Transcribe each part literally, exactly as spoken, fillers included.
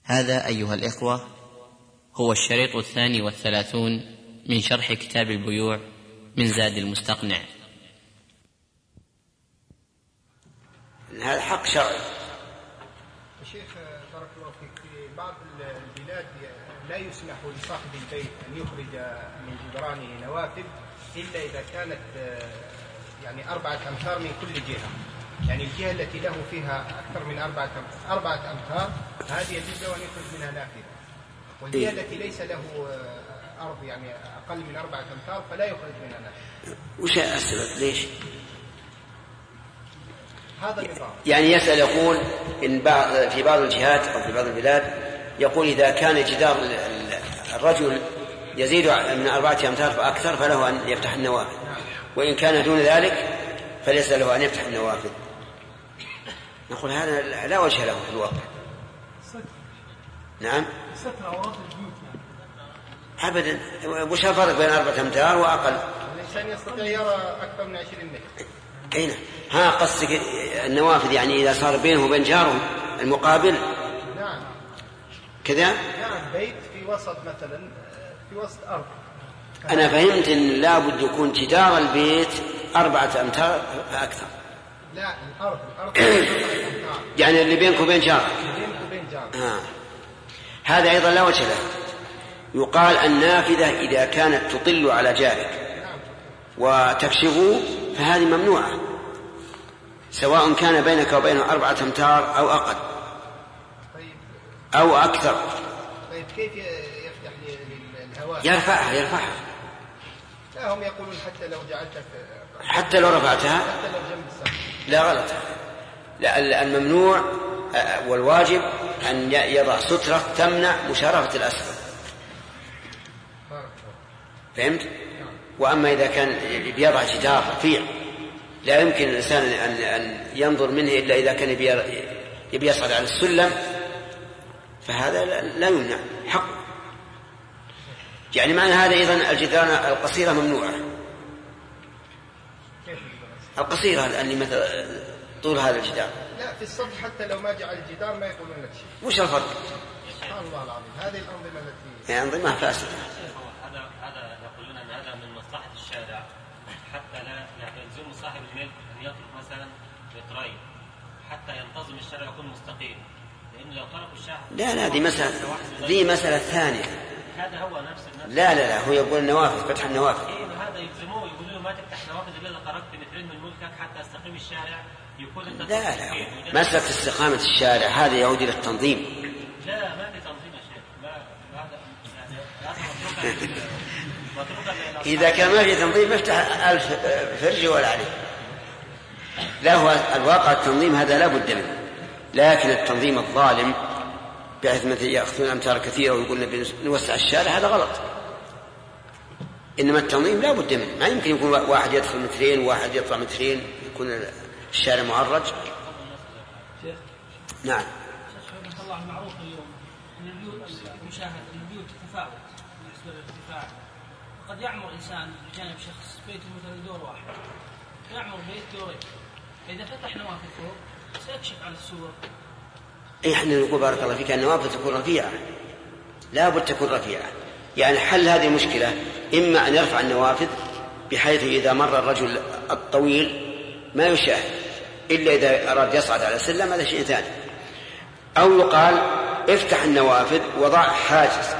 هذا أيها الإخوة هو الشريط الثاني والثلاثون من شرح كتاب البيوع من زاد المستقنع. هذا حق شرعي. الشيخ بارك الله فيك، في بعض البلاد لا يسمح لصاحب البيت أن يخرج من جدرانه نوافذ إلا إذا كانت يعني أربعة أمتار من كل جهة، يعني الجهة التي له فيها أكثر من أربعة أربعة أمتار هذه يجوز له أن يخرج منها نافذة، والجهة التي ليس له أرض يعني أقل من أربعة أمتار فلا يخرج منها نافذة. وش السبب؟ ليش؟ هذا النظام. يعني يسأل يقول إن بعض في بعض الجهات أو في بعض البلاد يقول إذا كان جدار الرجل يزيد من أربعة أمتار فأكثر فله أن يفتح النوافذ، وإن كان دون ذلك فليس له أن يفتح النوافذ. نقول هذا لا وجه له في الواقع. نعم ستر عورات البيوت أبدا. وش الفرق بين أربعة أمتار وأقل؟ الإنسان يستطيع يرى أكثر من عشرين متر. أين ها قصدك النوافذ يعني إذا صار بينه وبين جاره المقابل؟ نعم كذا. نعم بيت في وسط مثلا في وسط أرض. أنا فهمت أن لا بد يكون جدار البيت أربعة أمتار فأكثر. لا الأرض الأرض يعني اللي بينك وبين جارك. بينك وبين جارك. آه. هذا أيضا لا وجه له. يقال النافذة إذا كانت تطل على جارك وتكشفه فهذه ممنوعة، سواء كان بينك وبينه أربعة أمتار أو أقل أو أكثر. طيب كيف يفتح للهواء؟ يرفعها يرفعها. لا هم يقولون حتى لو جعلتك حتى لو رفعتها حتى لو جنب السقف. لا غلط. لا الممنوع والواجب أن يضع سترة تمنع مشارفة الأسفل. فهمت؟ وأما إذا كان يضع جدار رفيع لا يمكن الإنسان أن ينظر منه إلا إذا كان يبي يصعد على السلم فهذا لا يمنع حق. يعني معنى هذا أيضا الجدران القصيرة ممنوعة. القصيرة اللي مثل طول هذا الجدار. لا في السطح حتى لو ما جعل الجدار ما يقولون لك شيء. وش الفرق؟ سبحان الله العظيم هذه الأنظمة التي هي أنظمة فاسدة. هذا هذا يقولون أن هذا من مصلحة الشارع حتى لا يلزم صاحب الملك أن يترك مثلا مترين حتى ينتظم الشارع يكون مستقيم، لأن لو تركوا الشارع لا لا دي مسألة دي مسألة ثانية. هذا هو نفس النفس. لا لا لا هو يقول النوافذ فتح النوافذ. إيه هذا يلزموه يقولوا له ما تفتح نوافذ إلا إذا خرجت مترين من ملكك حتى يستقيم الشارع يكون أنت. لا لا مسألة استقامة الشارع هذا يعود إلى التنظيم. لا ما في تنظيم يا شيخ. ما هذا يعني إذا كان ما في تنظيم يفتح ألف فرج ولا عليه. لا هو الواقع التنظيم هذا لا بد منه، لكن التنظيم الظالم بحيث مثل يأخذون أمتار كثيرة ويقولون نوسع الشارع هذا غلط. إنما التنظيم لا بد منه، ما يمكن يكون واحد يدخل مترين وواحد يطلع مترين يكون الشارع معرج. شيخ. نعم. شيخ الله المعروف اليوم أن البيوت المشاهد البيوت تتفاوت بالنسبة للارتفاع. قد يعمر إنسان بجانب شخص بيته مثلا دور واحد، يعمر بيت دورين، إذا فتح نوافذ فوق سيكشف على السور. إيه إحنا نقول بارك الله فيك النوافذ تكون رفيعة، لا بد تكون رفيعة. يعني حل هذه المشكلة إما أن يرفع النوافذ بحيث إذا مر الرجل الطويل ما يشاهد إلا إذا أراد يصعد على السلم هذا شيء ثاني، أو يقال افتح النوافذ وضع حاجز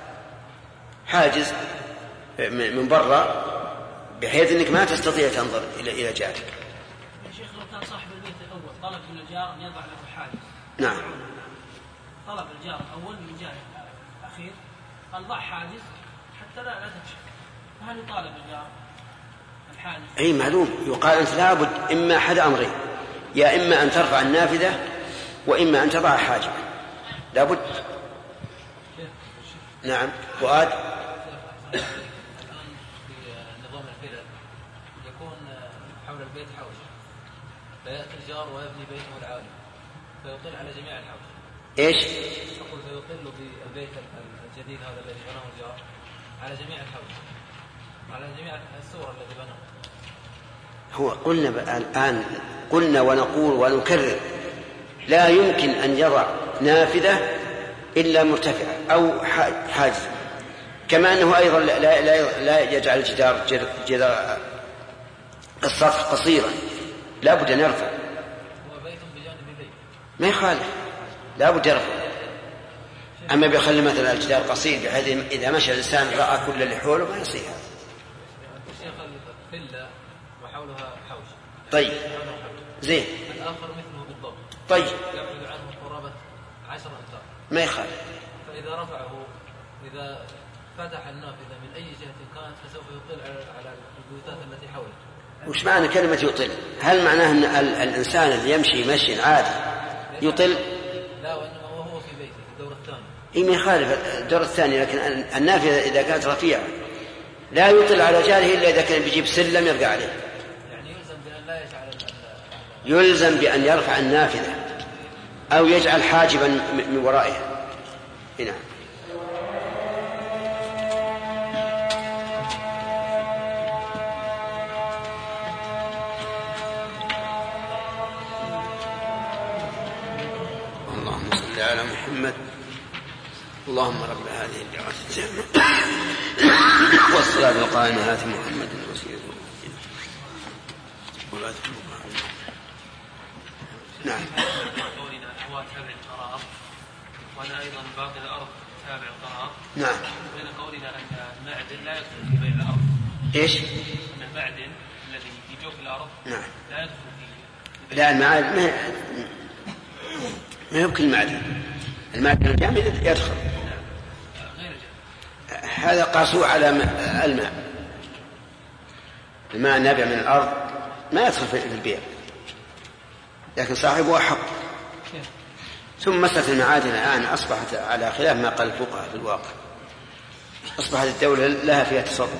حاجز من برا بحيث أنك ما تستطيع تنظر إلى إلى جارك. يا شيخ لو كان صاحب البيت الأول طلب من الجار أن يضع له حاجز. نعم. طلب الجار الأول من جار الأخير قال ضع حاجز حتى لا لا تكشف، فهل يطالب الجار الحاجز؟ أي معلوم. يقال أنت لابد إما أحد أمرين، يا إما أن ترفع النافذة وإما أن تضع حاجز، لابد. نعم. فؤاد. نظام الفلل يكون حول البيت حوش، فيأتي الجار ويبني بيته العالي فيطل على جميع الحوش. إيش؟ أقول فيطل بالبيت الجديد هذا الذي بناه الجار على جميع الحوش، على جميع السور الذي بناه. هو قلنا الآن قلنا ونقول ونكرر لا يمكن أن يضع نافذة إلا مرتفعة أو حاجز، كما أنه أيضا لا, لا, لا يجعل الجدار جدار السطح قصيرا، لا بد أن يرفع. ما يخالف، لا بد يرفع. أما بيخلي مثلا الجدار قصير بحيث إذا مشى الإنسان رأى كل اللي حوله ما يصير هذا. وحولها حوش. طيب زين. الآخر مثله بالضبط. طيب يبعد عنه قرابة عشر أمتار. ما يخالف. فإذا رفعه، إذا فتح النافذة من أي جهة كانت فسوف يطل على البيوتات التي حوله. وش معنى كلمة يطل؟ هل معناه أن الإنسان اللي يمشي مشي عادي يطل؟ لا، وإنما وهو في بيته في الدور الثاني. إيه ما يخالف الدور الثاني، لكن النافذة إذا كانت رفيعة لا يطل على جاره إلا إذا كان بيجيب سلم يرجع عليه. يعني يلزم بأن لا يجعل يلزم بأن يرفع النافذة أو يجعل حاجبا من ورائها. هنا اللهم صل على محمد. اللهم رب هذه الدعوة التامة والصلاة القائمة آت محمد الوسيلة ولا تحبها. نعم. قولنا هو تابع القرار، وأنا أيضا باقي الأرض تابع القرار. نعم. بين قولنا أن المعدن لا يدخل في بيع الأرض. إيش؟ أن المعدن الذي يجوف الأرض نعم. لا يدخل في. لا المعدن ما ما يمكن المعدن، المعدن الجامد يدخل. هذا قاسوا على الماء، الماء النابع من الأرض ما يدخل في البيع، لكن صاحبه أحق. ثم مسألة المعادن الآن أصبحت على خلاف ما قال الفقهاء في الواقع، أصبحت الدولة لها فيها تصرف.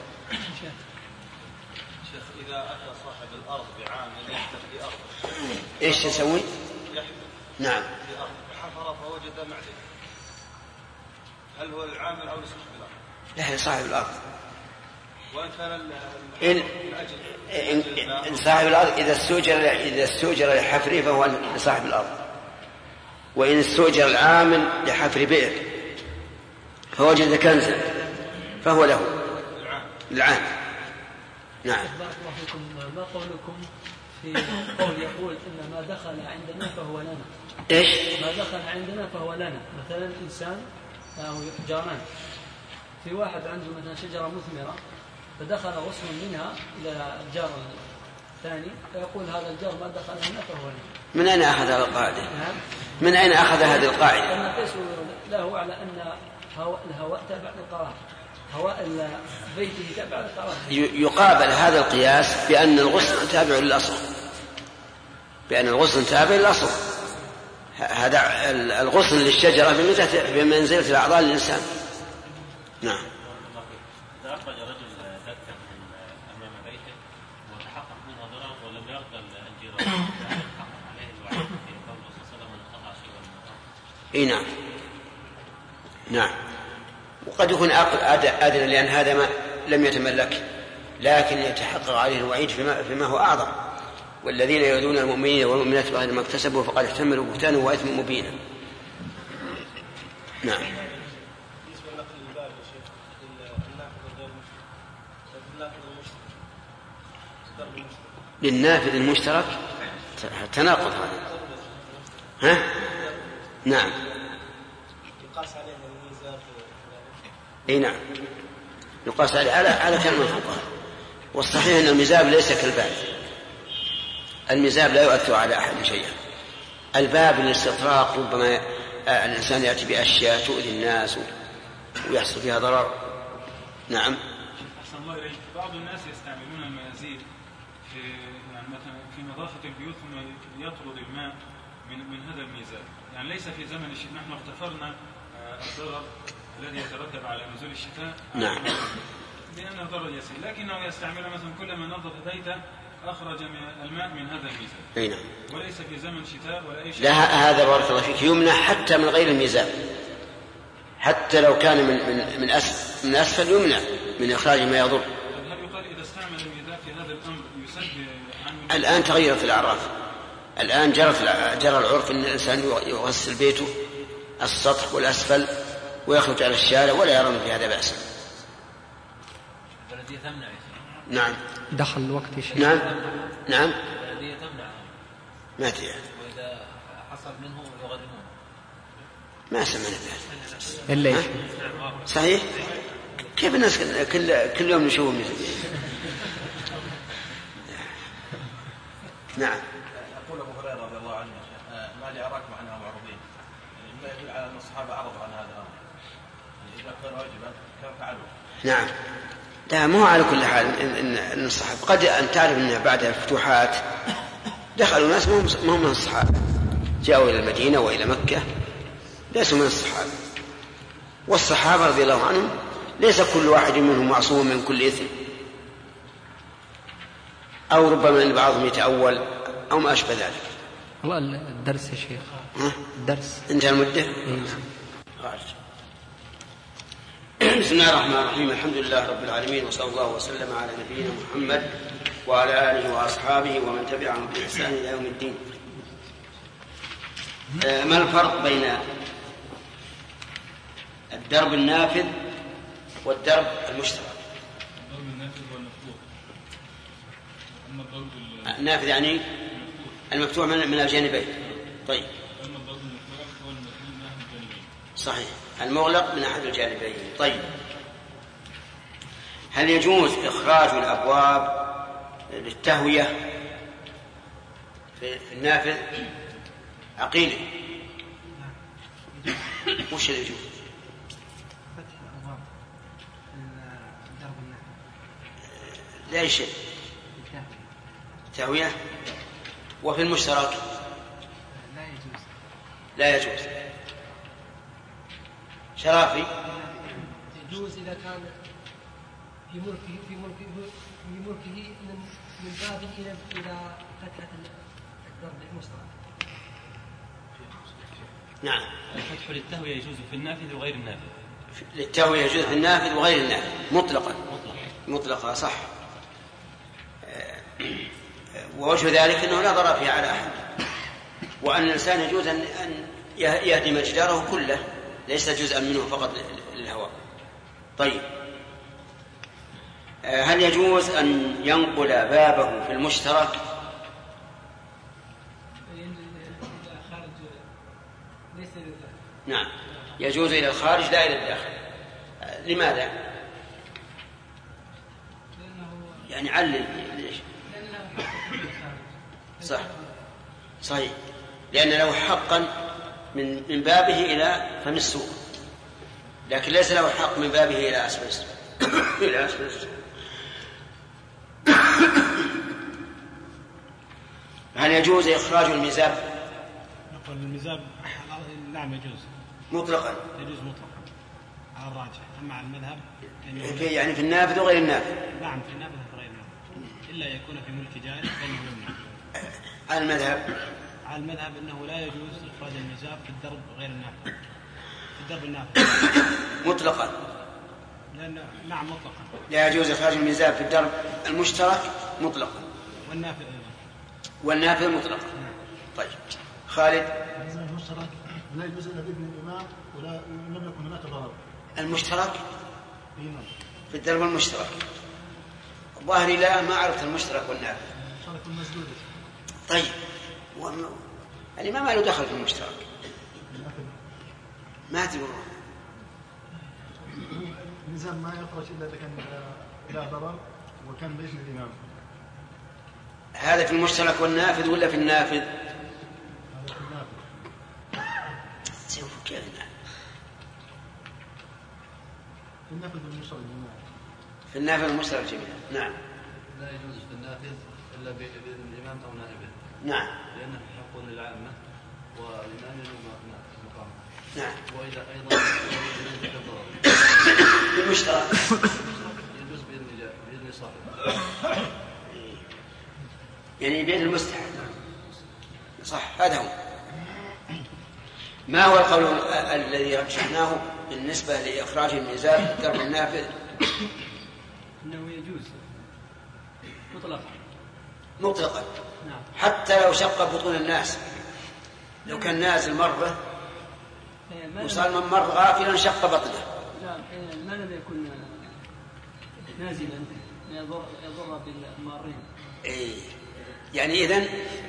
شيخ إذا أتى صاحب الأرض بعامل يحدث في أرض إيش يسوي؟ نعم. في أرض حفر فوجد معدن، هل هو العامل أو صاحب الأرض؟ لا، صاحب الأرض. وإن كان إن, إن, إن صاحب الأرض إذا استوجر إذا استوجر لحفره فهو لصاحب الأرض، وإن استوجر العامل لحفر بئر فوجد كنزا فهو له العامل. نعم. بارك الله فيكم. ما قولكم في قول يقول إن ما دخل عندنا فهو لنا؟ إيش؟ ما دخل عندنا فهو لنا. مثلا إنسان أو جاران، في واحد عنده مثلا شجرة مثمرة فدخل غصن منها إلى الجار الثاني فيقول هذا الجار ما دخل هنا فهو لنا. من أين أخذ هذه القاعدة؟ من أين أخذ هذه القاعدة؟ أنا قيس له على أن الهواء تابع للقرار، هواء بيته تابع للقرار. يقابل هذا القياس بأن الغصن تابع للأصل، بأن الغصن تابع للأصل. هذا الغصن للشجرة بمنزلة الأعضاء للإنسان. نعم. إذا أخرج رجل دكة أمام بيته وتحقق منها ضرر ولم يرضى الجيران يتحقق عليه الوعيد في قول الرسول صلى الله عليه وسلم من قطع شيئا من الأرض. إيه نعم. نعم. وقد يكون أدنى لأن هذا ما لم يتملك، لكن يتحقق عليه الوعيد فيما, فيما هو أعظم. والذين يؤذون المؤمنين والمؤمنات بغير ما اكتسبوا فقد احتملوا بهتانا وإثما مبينا. نعم. للنافذ المشترك تناقض هذا. ها؟ نعم. يقاس عليه الميزان. اي نعم، يقاس عليه على على كلام الفقهاء. والصحيح ان الميزاب ليس كالباب، الميزاب لا يؤثر على احد شيئا. الباب للاستطراق ربما الانسان ياتي باشياء تؤذي الناس ويحصل فيها ضرر. نعم. أحسن الله إليك. بعض الناس يستعملون المنازيل في يعني مثلا في نظافة البيوت ثم يطرد الماء من من هذا الميزاب، يعني ليس في زمن الشتاء. نحن اغتفرنا الضرر الذي يترتب على نزول الشتاء. نعم. لأنه ضرر يسير، لكنه يستعمل مثلا كلما نظف بيته أخرج الماء من هذا الميزاب. أي نعم. وليس في زمن شتاء ولا أي شيء. لا، هذا بارك الله فيك يمنع حتى من غير الميزاب، حتى لو كان من من من أسفل من أسفل يمنع من إخراج ما يضر. هل يقال إذا استعمل الميزاب في هذا الأمر يسد عنه؟ الآن تغيرت الأعراف، الآن جرت جرى العرف أن الإنسان يغسل بيته السطح والأسفل ويخرج على الشارع ولا يرون في هذا بأسا. البلدية تمنع. نعم. دخل الوقت يا شيخ. نعم نعم. البلدية تمنع. ما تدري. وإذا حصل منه يغرمون. ما سمعنا بهذا. إلا إيش؟ صحيح. كيف الناس كل كل يوم نشوفهم. نعم. يقول أبو هريرة رضي الله عنه ما لي أراكم عنها معرضين، ما يدل على أن الصحابة عرضوا عن هذا الأمر، إذا كان واجبا كان فعلوا. نعم. لا مو على كل حال إن إن الصحابة قد أن تعرف أن بعد الفتوحات دخلوا ناس ما هم من الصحابة، جاءوا إلى المدينة وإلى مكة ليسوا من الصحابة، والصحابة رضي الله عنهم ليس كل واحد منهم معصوم من كل إثم، أو ربما أن بعضهم يتأول أو ما أشبه ذلك. والله الدرس يا شيخ. ها؟ الدرس انتهى المدة. نعم. بسم الله الرحمن الرحيم. الحمد لله رب العالمين، وصلى الله وسلم على نبينا محمد وعلى آله وأصحابه ومن تبعهم بإحسان إلى يوم الدين. ما الفرق بين الدرب النافذ والدرب المشترك؟ الضرب النافذ والمفتوح. أما الضرب النافذ يعني المفتوح من من الجانبين. طيب. أما الضرب المفتوح هو المفتوح من أحد الجانبين. صحيح، المغلق من أحد الجانبين. طيب. هل يجوز إخراج الأبواب للتهوية في النافذ؟ عقيل وش اللي يجوز؟ فتح الأبواب الدرب النافذ. لا شيء. تهوية. وفي المشترك لا يجوز. لا يجوز. شرافي يجوز إذا كان في ملكه في ملكه في ملكه من من باب إلى إلى فتحة الدرب المشترك. نعم. الفتح للتهوية يجوز في النافذ وغير النافذ. للتهوية يجوز في النافذ وغير النافذ مطلقا. مطلقا صح. ووجه ذلك أنه لا ضرر فيه على أحد، وأن الإنسان يجوز أن يهدم جداره كله ليس جزءا منه فقط للهواء. طيب. هل يجوز أن ينقل بابه في المشترك؟ نعم يجوز إلى الخارج لا إلى الداخل. لماذا؟ يعني علل ليش؟ صح صحيح، لأن له حقا من من بابه إلى فم السوق، لكن ليس له حق من بابه إلى أسفل السوق. إلى أسفل السوق. هل يجوز إخراج الميزاب؟ نقول الميزاب نعم يجوز مطلقا. يجوز مطلقا على الراجح. أما على المذهب في يعني في النافذ وغير النافذ. نعم في النافذ وغير النافذ إلا يكون في ملك جاري فإنه يمنع. على المذهب على المذهب أنه لا يجوز إخراج الميزاب في الدرب غير النافذ، في الدرب النافذ مطلقا. لأن نعم مطلقا لا يجوز إخراج الميزاب في الدرب المشترك مطلقا، والنافذ أيضا والنافذ مطلقا. طيب خالد. المشترك لا يجوز إلا بإذن الإمام ولا لم يكن هناك ضرر. المشترك في الدرب المشترك ظاهري لا ما عرفت المشترك والنافذ. المشترك المسدود. طيب الإمام له دخل في المشترك ما تقول الميزان ما يخرج إلا إذا كان إلى ضرر وكان بإذن الإمام. هذا في المشترك والنافذ ولا في النافذ؟ هذا في النافذ. كيف النافذ؟ في النافذ والمشترك جميعا. في النافذ والمشترك جميعا. نعم. لا يجوز في النافذ إلا بإذن الإمام أو نائبه. نعم. لأنه حق للعامة والإمام له مقام. نعم. وإذا أيضا يجوز الضرر. في المشترك يجوز بإذن بإذن صاحبه. يعني بيد المستحق. صح هذا هو. ما هو القول الذي رجحناه بالنسبة لإخراج الميزاب في الدرب النافذ؟ إنه يجوز مطلقا. مطلقا. نعم. حتى لو شق بطون الناس، لو كان نازل مرة وصار من مر غافلا شق بطنه. لا ما لم يكن نازلا يضر يضر بالمارين. إيه يعني إذن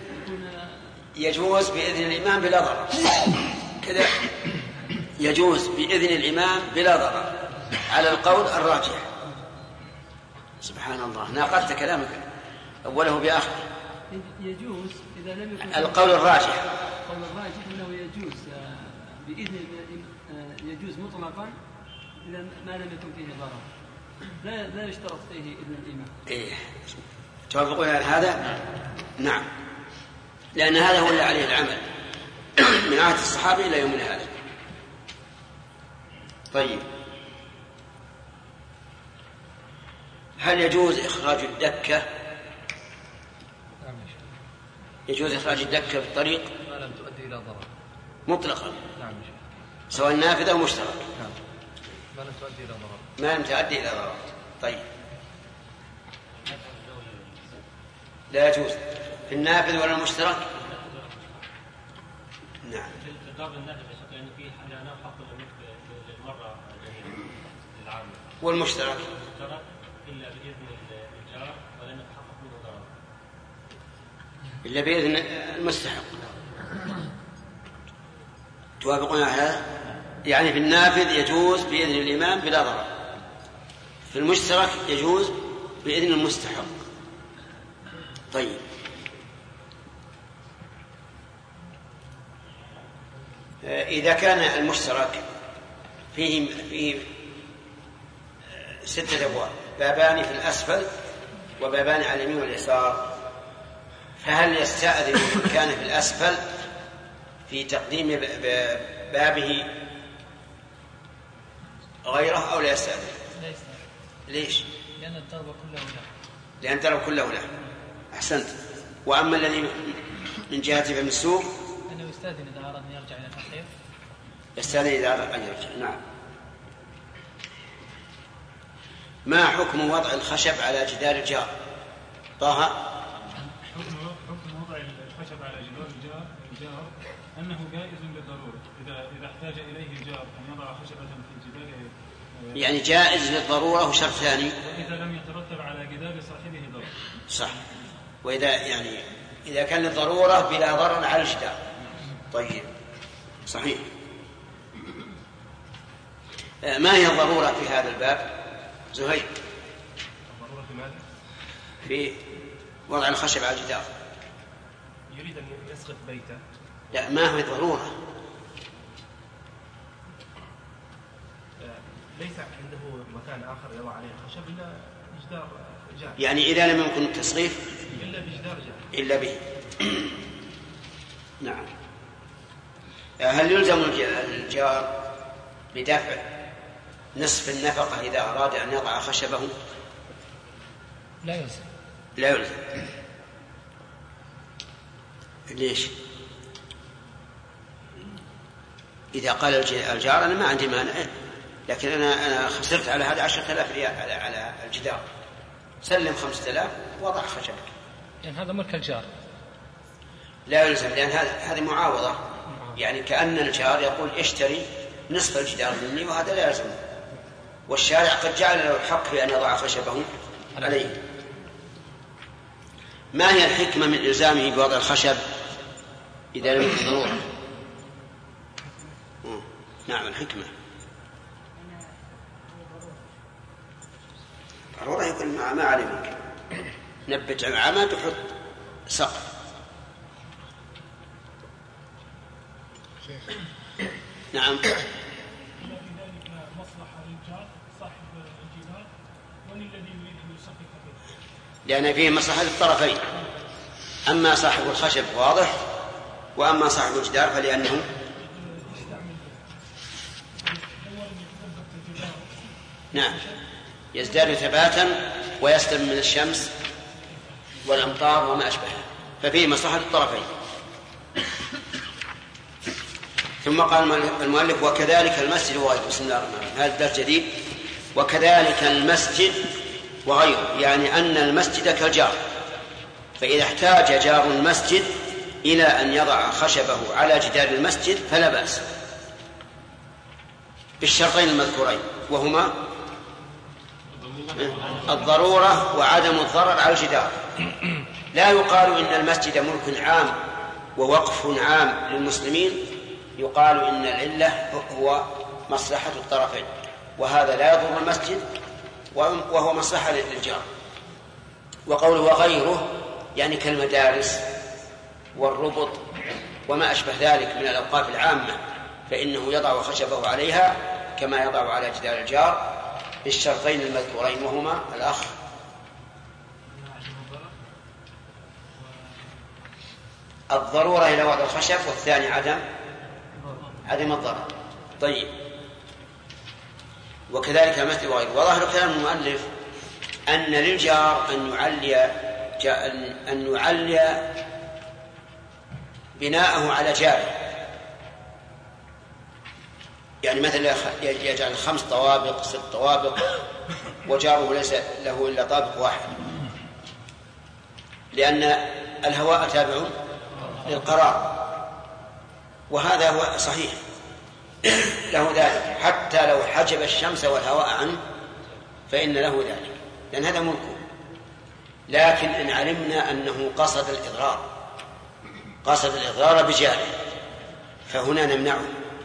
يجوز بإذن الإمام بلا ضرر كذا، يجوز بإذن الإمام بلا ضرر على القول الراجح. سبحان الله، ناقضت كلامك أوله بآخر. يجوز إذا لم يكن القول الراجح، القول الراجح أنه يجوز بإذن يجوز مطلقا إذا ما لم يكن فيه ضرر، لا لا يشترط فيه إذن الإمام. إيه توافقون على هذا؟ نعم، لأن هذا هو اللي عليه العمل من عهد الصحابة إلى يومنا هذا. طيب، هل يجوز إخراج الدكة؟ يجوز إخراج الدكة في الطريق ما لم تؤدي إلى ضرر مطلقا. نعم. سواء نافذة أو مشترك. نعم. ما لم تؤدي إلى ضرر. ما لم تؤدي إلى ضرر. طيب، لا يجوز في النافذ ولا المشترك. نعم. ضرب النافذ بشكل أنه فيه حلانة حق للمرة العامة. والمشترك المشترك إلا بإذن الجار ولن يتحقق منه ضرر. إلا بإذن المستحق. توافقون على هذا؟ يعني في النافذ يجوز بإذن الإمام بلا ضرر، في المشترك يجوز بإذن المستحق. طيب، إذا كان المشترك فيه فيه ستة أبواب، بابان في الأسفل وبابان على اليمين واليسار، فهل يستأذن من كان في الأسفل في تقديم بابه غيره أو لا يستأذن؟ لا يستأذن. ليش؟ لأن الضرب كله له. لأن الضرب كله له. أحسنت. وأما الذي من جهة فم السوق أنه يستأذن إذا أراد أن يرجع إلى الأخير. يستأذن إذا أراد أن يرجع. نعم. ما حكم وضع الخشب على جدار الجار؟ طه. حكم وضع الخشب على جدار الجار الجار أنه جائز بالضرورة إذا إذا احتاج إليه الجار أن يضع خشبة في جداره، يعني جائز للضرورة وشرط ثاني وإذا لم يترتب على جدار صاحبه ضرر. صح. وإذا يعني إذا كان للضرورة بلا ضرر على الجدار. طيب، صحيح. ما هي الضرورة في هذا الباب؟ زهير. الضرورة في ماذا؟ في وضع الخشب على الجدار. يريد أن يسقط بيته. لا، ما هي ضرورة. ليس عنده مكان آخر يضع عليه الخشب إلا جدار جار. يعني إذا لم يمكن التصريف إلا بجدار جار. إلا به. نعم. هل يلزم الجار بدفع نصف النفقة إذا أراد أن يضع خشبه؟ لا يلزم. لا يلزم. ليش؟ إذا قال الجار أنا ما عندي مانع، لكن أنا أنا خسرت على هذا عشرة آلاف ريال على على الجدار، سلم خمسة آلاف وضع خشبك. يعني هذا ملك الجار. لا يلزم، لأن هذا هذه معاوضة، يعني كأن الجار يقول اشتري نصف الجدار مني، وهذا لا يلزم. والشارع قد جعل له الحق في أن يضع خشبه عليه. ما هي الحكمة من إلزامه بوضع الخشب إذا لم يكن ضرورة؟ نعم، الحكمة ضرورة يكون ما علمك، نبت عمد وحط سقف. نعم. لأن فيه مصلحة للطرفين، أما صاحب الخشب واضح، وأما صاحب الجدار فلأنه نعم يزداد ثباتا ويسلم من الشمس والأمطار وما أشبهها، ففيه مصلحة للطرفين. ثم قال المؤلف وكذلك المسجد وغيره. بسم الله الرحمن الرحيم. هذا الدرس جديد. وكذلك المسجد وغيره، يعني أن المسجد كالجار، فإذا احتاج جار المسجد إلى أن يضع خشبه على جدار المسجد فلا بأس، بالشرطين المذكورين، وهما الضرورة وعدم الضرر على الجدار. لا يقال إن المسجد ملك عام ووقف عام للمسلمين، يقال إن العلة هو مصلحة الطرفين، وهذا لا يضر المسجد وهو مصلحة للجار. وقوله وغيره يعني كالمدارس والربط وما أشبه ذلك من الأوقاف العامة، فإنه يضع خشبه عليها كما يضع على جدار الجار بالشرطين المذكورين، وهما الأخ الضرورة إلى وضع الخشب، والثاني عدم عدم الضرر. طيب، وكذلك مثل وغيره. وظاهر كلام المؤلف أن للجار أن يعلي أن يعلي بناءه على جاره، يعني مثلا يجعل خمس طوابق ست طوابق وجاره ليس له إلا طابق واحد، لأن الهواء تابع للقرار، وهذا هو صحيح له ذلك، حتى لو حجب الشمس والهواء عنه فإن له ذلك، لأن هذا ملكه. لكن إن علمنا أنه قصد الإضرار قصد الإضرار بجاره فهنا نمنعه،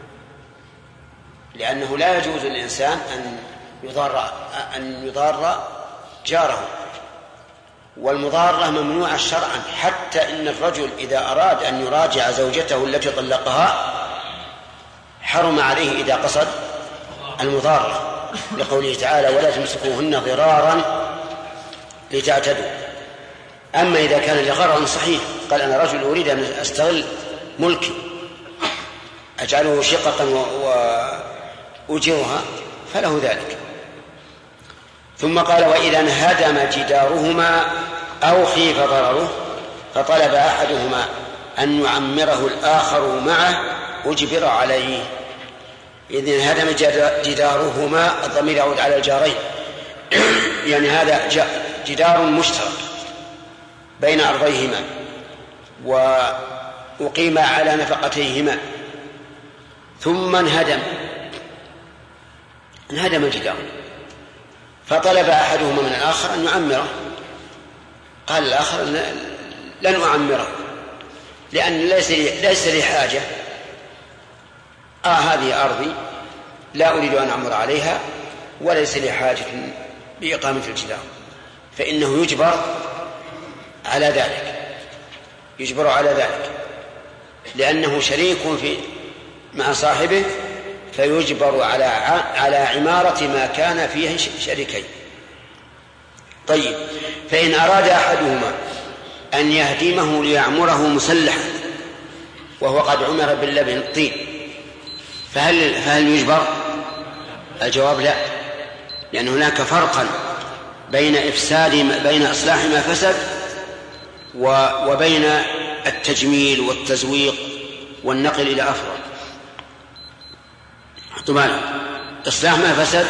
لأنه لا يجوز للإنسان أن يضار أن يضار جاره، والمضارة ممنوعة شرعا، حتى إن الرجل إذا أراد أن يراجع زوجته التي طلقها حرم عليه إذا قصد المضارة، لقوله تعالى ولا تمسكوهن ضرارا لتعتدوا. أما إذا كان لغرض صحيح، قال أنا رجل أريد أن أستغل ملكي أجعله شققا وأجرها فله ذلك. ثم قال وإذا انهدم جدارهما أو خيف ضرره فطلب أحدهما أن يعمره الآخر معه أجبر عليه. إذن انهدم جدارهما، الضمير يعود على الجارين، يعني هذا جدار مشترك بين أرضيهما وأقيم على نفقتيهما، ثم انهدم انهدم الجدار، فطلب أحدهما من الآخر أن يعمره. قال الآخر لن أعمره لأن ليس لي, ليس لي حاجة، آه هذه أرضي لا أريد أن أعمر عليها وليس لي حاجة بإقامة الجدار، فإنه يجبر على ذلك يجبر على ذلك لأنه شريك في مع صاحبه، فيجبر على على عمارة ما كان فيه شريكين. طيب، فإن أراد أحدهما أن يهدمه ليعمره مسلحا وهو قد عمر باللبن الطين فهل فهل يجبر؟ الجواب لا، لأن هناك فرقا بين إفساد بين إصلاح ما فسد وبين التجميل والتزويق والنقل إلى أفضل. طبعا إصلاح ما فسد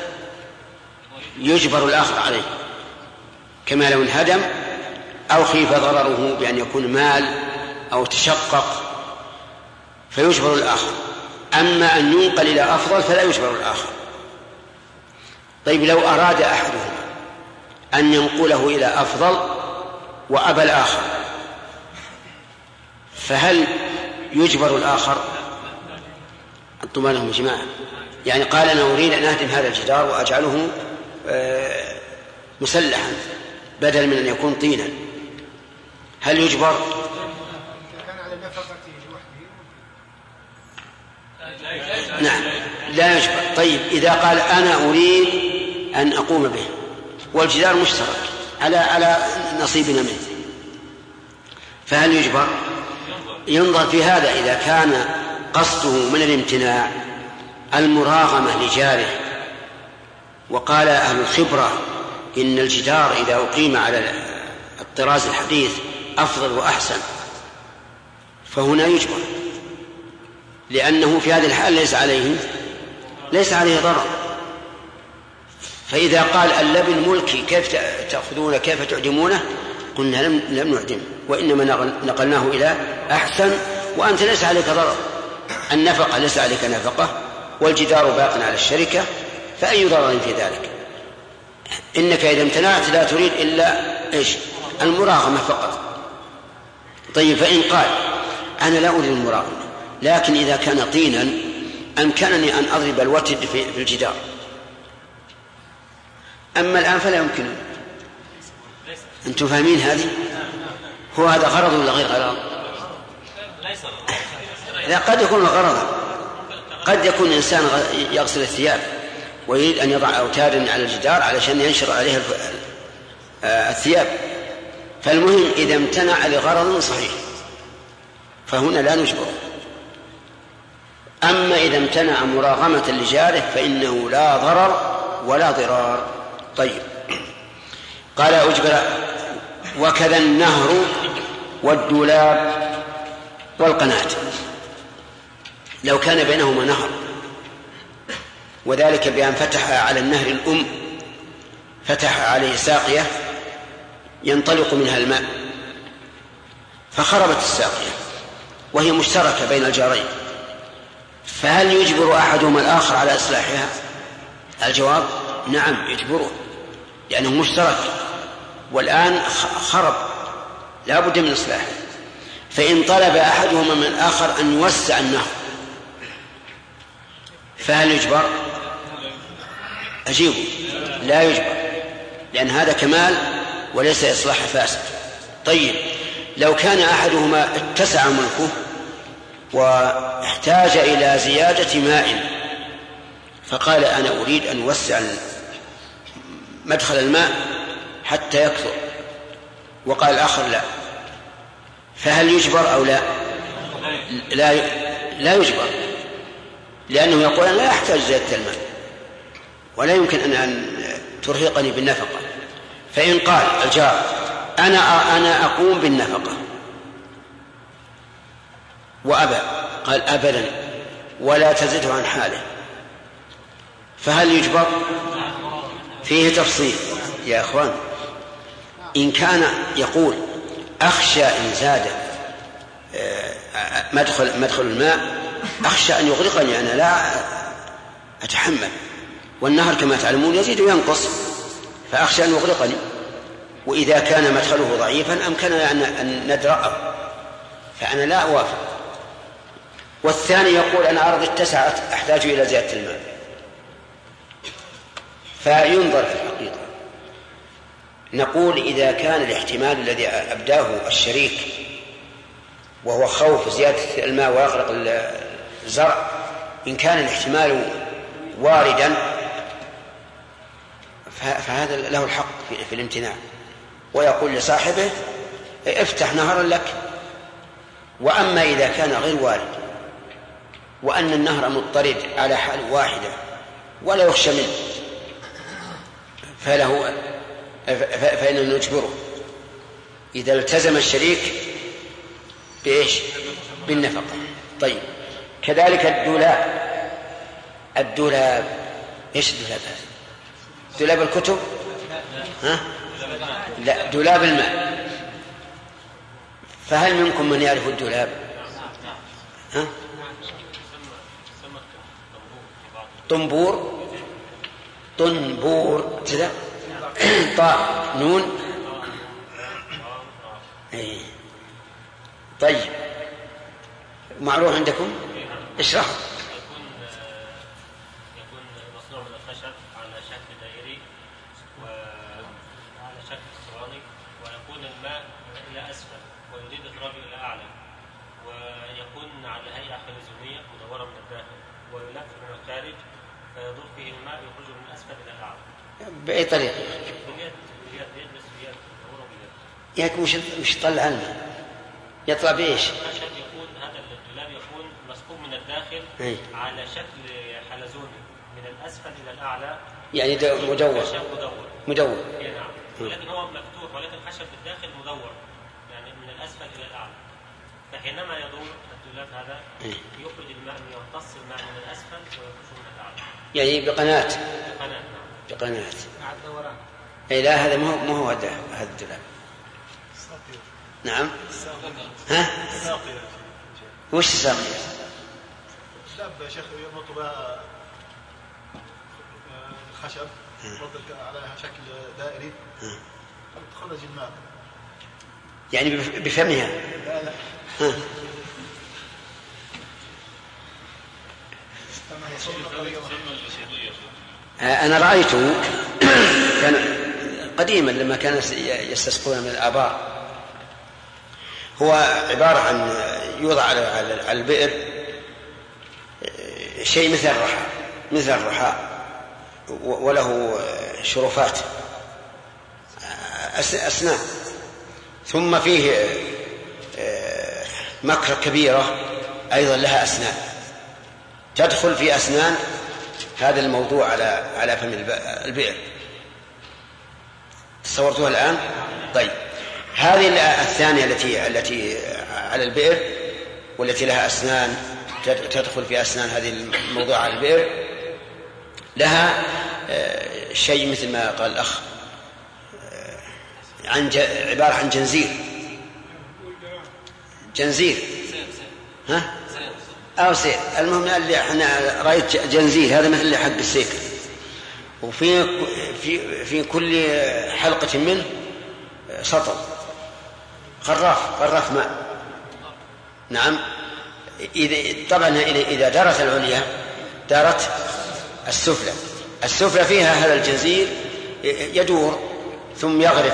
يجبر الآخر عليه، كما لو انهدم أو خيف ضرره بأن يكون مال أو تشقق فيجبر الآخر. أما أن ينقل إلى أفضل فلا يجبر الآخر. طيب، لو أراد أحدهم أن ينقله إلى أفضل وأبى الآخر فهل يجبر الآخر؟ أنتم لهم جماعة، يعني قال أنا أريد أن أهدم هذا الجدار وأجعله مسلحا بدل من أن يكون طينا، هل يجبر؟ نعم لا يجبر. طيب، إذا قال أنا أريد أن أقوم به والجدار مشترك على على نصيبنا منه فهل يجبر؟ ينظر في هذا، إذا كان قصده من الامتناع المراغمة لجاره، وقال أهل الخبرة إن الجدار إذا أقيم على الطراز الحديث أفضل وأحسن، فهنا يجبر، لأنه في هذه الحال ليس عليه ليس عليه ضرر. فإذا قال اللبن ملكي كيف تأخذونه كيف تعدمونه، قلنا لم, لم نعدم، وإنما نقلناه إلى أحسن، وأنت ليس عليك ضرر، النفقة ليس عليك نفقة والجدار باق على الشركة، فأي ضرر في ذلك؟ إنك إذا امتنعت لا تريد إلا إيش؟ المراغمة فقط. طيب فإن قال أنا لا أريد المراغمة، لكن إذا كان طينا أمكنني أن أضرب الوتد في الجدار، أما الآن فلا يمكن. أنتم فاهمين هذه؟ هو هذا غرض ولا غير غرض؟ لا، قد يكون غرضا. قد يكون إنسان يغسل الثياب ويريد أن يضع أوتادا على الجدار علشان ينشر عليها الثياب، فالمهم إذا امتنع لغرض صحيح فهنا لا نجبره. أما إذا امتنع مراغمة لجاره فإنه لا ضرر ولا ضرار. طيب قال أجبر. وكذا النهر والدولاب والقناة، لو كان بينهما نهر، وذلك بأن فتح على النهر الأم فتح عليه ساقية ينطلق منها الماء، فخربت الساقية وهي مشتركة بين الجارين، فهل يجبر أحدهما الآخر على إصلاحها؟ الجواب نعم يجبره، لأنه مشترك والآن خرب لا بد من إصلاحه. فإن طلب أحدهما من الآخر أن يوسع النهر فهل يجبر؟ أجيبه لا يجبر، لأن هذا كمال وليس إصلاح فاسد. طيب لو كان أحدهما اتسع ملكه واحتاج إلى زيادة ماء فقال أنا أريد أن أوسع مدخل الماء حتى يكثر، وقال الآخر لا، فهل يجبر أو لا؟ لا, لا يجبر، لأنه يقول أنا لا أحتاج زيادة الماء ولا يمكن أن ترهقني بالنفقة. فإن قال الجار أنا أنا أقوم بالنفقة وأبى، قال أبدا ولا تزده عن حاله، فهل يجبر؟ فيه تفصيل يا أخوان. إن كان يقول أخشى إن زاد مدخل, مدخل الماء أخشى أن يغرقني، أنا لا أتحمل، والنهر كما تعلمون يزيد وينقص، فأخشى أن يغرقني، وإذا كان مدخله ضعيفا أمكننا أن ندرأه، فأنا لا أوافق. والثاني يقول أنا أرض اتسعت أحتاج إلى زيادة الماء، فينظر في الحقيقة. نقول إذا كان الاحتمال الذي أبداه الشريك وهو خوف زيادة الماء ويغرق الزرع، إن كان الاحتمال واردا فهذا له الحق في الامتناع، ويقول لصاحبه افتح نهرا لك. وأما إذا كان غير وارد وأن النهر مضطرد على حال واحدة ولا يخشى منه فله فإننا نجبره إذا التزم الشريك بإيش؟ بالنفقة. طيب كذلك الدولاب. الدولاب إيش الدولاب؟ دولاب الكتب؟ ها؟ لا، دولاب الماء. فهل منكم من يعرف الدولاب؟ ها؟ طنبور طنبور كذا طاء نون. ايه طيب معروف عندكم؟ اشرح. يكون مصنوع من الخشب على شكل دائري وعلى شكل اسطواني، ويكون الماء الى اسفل ويريد اخراجه الى اعلى، ويكون على هيئه حلزونيه مدوره من الداخل ويلف من الخارج فيدور فيه الماء يخرج من اسفل الى اعلى. باي طريقه؟ بيد بيد بس بيد دوره بيد. يعني مش مش يطلع الماء، يطلع بايش؟ الخشب يكون هذا الدولاب يكون مسكوب من الداخل أي. على شكل حلزوني من الاسفل الى الاعلى، يعني مدور مدور مدور اي نعم، ولكن هو مفتوح ولكن الخشب بالداخل مدور يعني من الاسفل الى الاعلى، فحينما يدور الدولاب هذا يخرج الماء يمتص الماء من الاسفل ويخرج من الاعلى، يعني بقناة بقناة نعم. بقناة مع الدوران. اي لا هذا مو مو هو هذا الدولاب. نعم ها وش ساقية؟ الأسباب يا شيخ يربط بها الخشب يربط على شكل دائري تخرج الماء يعني بفمها. لا لا ها. أنا رأيته كان قديما لما كان يستسقون من الآبار، هو عبارة عن يوضع على البئر شيء مثل الرحى مثل الرحى وله شرفات أسنان، ثم فيه مكرة كبيرة أيضا لها أسنان تدخل في أسنان هذا الموضوع على على فم البئر. تصورتوها الآن؟ طيب هذه الثانية التي التي على البئر والتي لها أسنان تدخل في أسنان هذه الموضوع على البئر لها شيء مثل ما قال الأخ عن عبارة عن جنزير جنزير ها أو سير، المهم اللي احنا رأيت جنزير هذا مثل اللي حق السيكل، وفي في في كل حلقة منه سطل خراف خراف ماء. نعم. إذا طبعا إذا دارت العليا دارت السفلى، السفلى فيها هذا الجنزير يدور ثم يغرف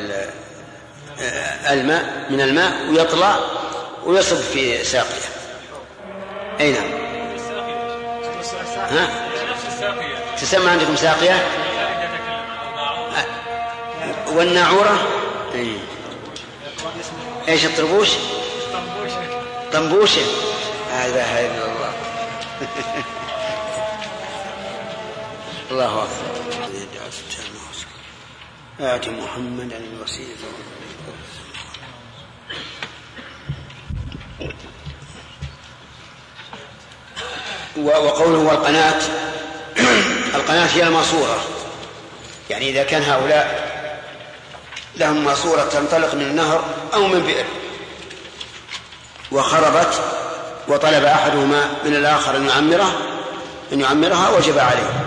الماء من الماء ويطلع ويصب في ساقية. أي نعم. ها؟ تسمى عندكم ساقية والناعورة أي. ايش الطربوش؟ طنبوشة. هذا هاي الله. الله أكبر. آت محمد عن الوسيلة. وقوله والقناة القناة هي الماسورة، يعني إذا كان هؤلاء لهم ماسورة تنطلق من النهر أو من بئر وخربت وطلب أحدهما من الآخر أن يعمره أن يعمرها وجب عليه.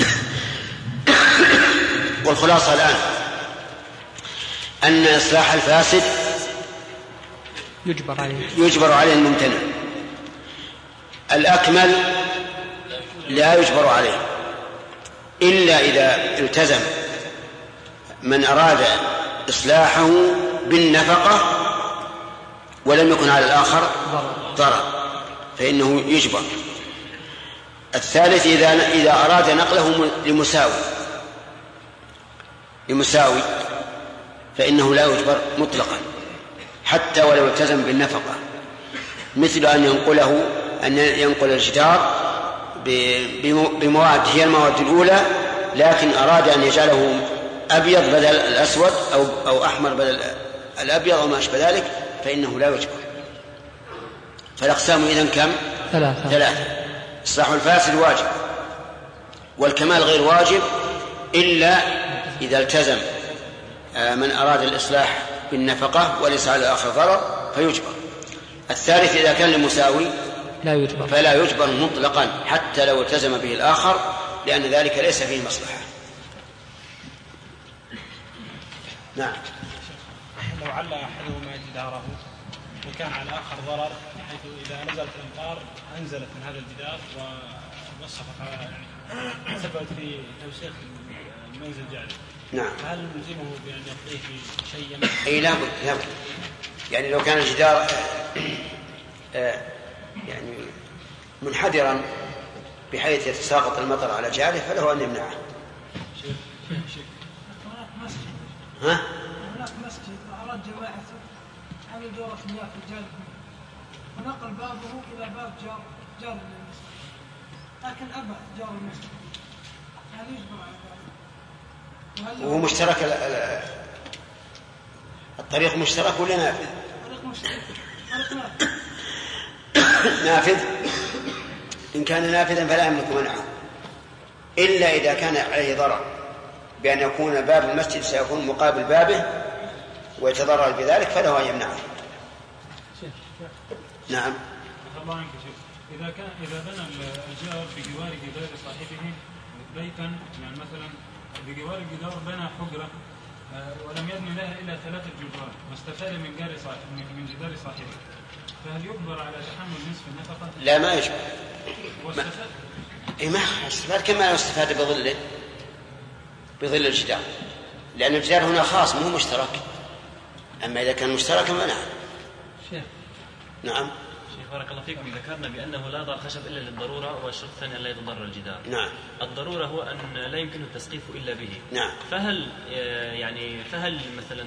والخلاصة الآن أن إصلاح الفاسد يجبر عليه يجبر عليه الممتنع، الأكمل لا يجبر عليه إلا إذا التزم من أراد إصلاحه بالنفقة ولم يكن على الآخر ضرر فإنه يجبر. الثالث إذا إذا أراد نقله لمساوي لمساوي فإنه لا يجبر مطلقا حتى ولو التزم بالنفقة، مثل أن ينقله أن ينقل الجدار بمواد هي المواد الأولى لكن أراد أن يجعله أبيض بدل الأسود أو أو أحمر بدل الأبيض أو ما أشبه ذلك فإنه لا يجبر. فالأقسام إذن كم؟ ثلاثة. ثلاثة. إصلاح الفاسد واجب، والكمال غير واجب إلا إذا التزم من أراد الإصلاح بالنفقة وليس على الآخر ضرر فيجبر. الثالث إذا كان لمساوي لا يجبر فلا يجبر مطلقا حتى لو التزم به الآخر لأن ذلك ليس فيه مصلحة. نعم. لو علّ أحدهما جداره وكان على آخر ضرر حيث إذا نزلت الأمطار أنزلت من هذا الجدار ووصفت يعني سببت في توسيخ المنزل جعله. نعم. هل نلزمه بأن يقضيه في شيء؟ أي لا بد لا بد. يعني لو كان الجدار يعني منحدرا بحيث يتساقط المطر على جعله فله أن يمنعه. ها؟ هناك مسجد أراد جماعة عمل دورة مياه في الجانب ونقل بابه إلى باب جار جار المسجد لكن أبى جار المسجد هل يجبر على ذلك؟ وهو مشترك الطريق مشترك ولا نافذ؟ طريق مشترك طريق نافذ. نافذ إن كان نافذا فلا يملك منعه إلا إذا كان عليه ضرر بأن يكون باب المسجد سيكون مقابل بابه ويتضرر بذلك فله أن يمنعه. نعم. إذا كان إذا بنى الجار بجوار جدار صاحبه بيتا، يعني مثلا بجوار الجدار بنى حجرة ولم يبني لها إلا ثلاثة جدران واستفاد من جار صاحب من جدار صاحبه، فهل يجبر على تحمل نصف النفقة؟ لا ما يجبر. واستفاد إيه ما استفاد كما يستفاد بظله بظل الجدار، لأن الجدار هنا خاص مو مشترك. أما إذا كان مشتركا فنعم. شيخ. نعم. شيخ بارك الله فيكم، ذكرنا بأنه لا يضع الخشب إلا للضرورة، والشرط الثاني أن لا يتضرر الجدار. نعم. الضرورة هو أن لا يمكنه التسقيف إلا به. نعم. فهل يعني فهل مثلا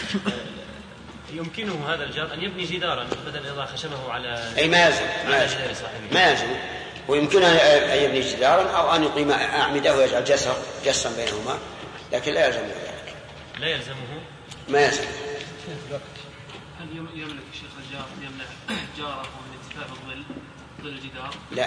يمكنه هذا الجار أن يبني جدارا بدل أن يضع خشبه على أي ما يلزم ما يلزم ما يلزم ويمكنه أن يبني جدارا أو أن يقيم أعمدة ويجعل جسر جسرا بينهما، لكن لا يلزم ذلك. لا يلزمه ما يلزم. هل يملك الشيخ الجار يمنع جاره من ارتفاع الظل ظل الجدار؟ لا.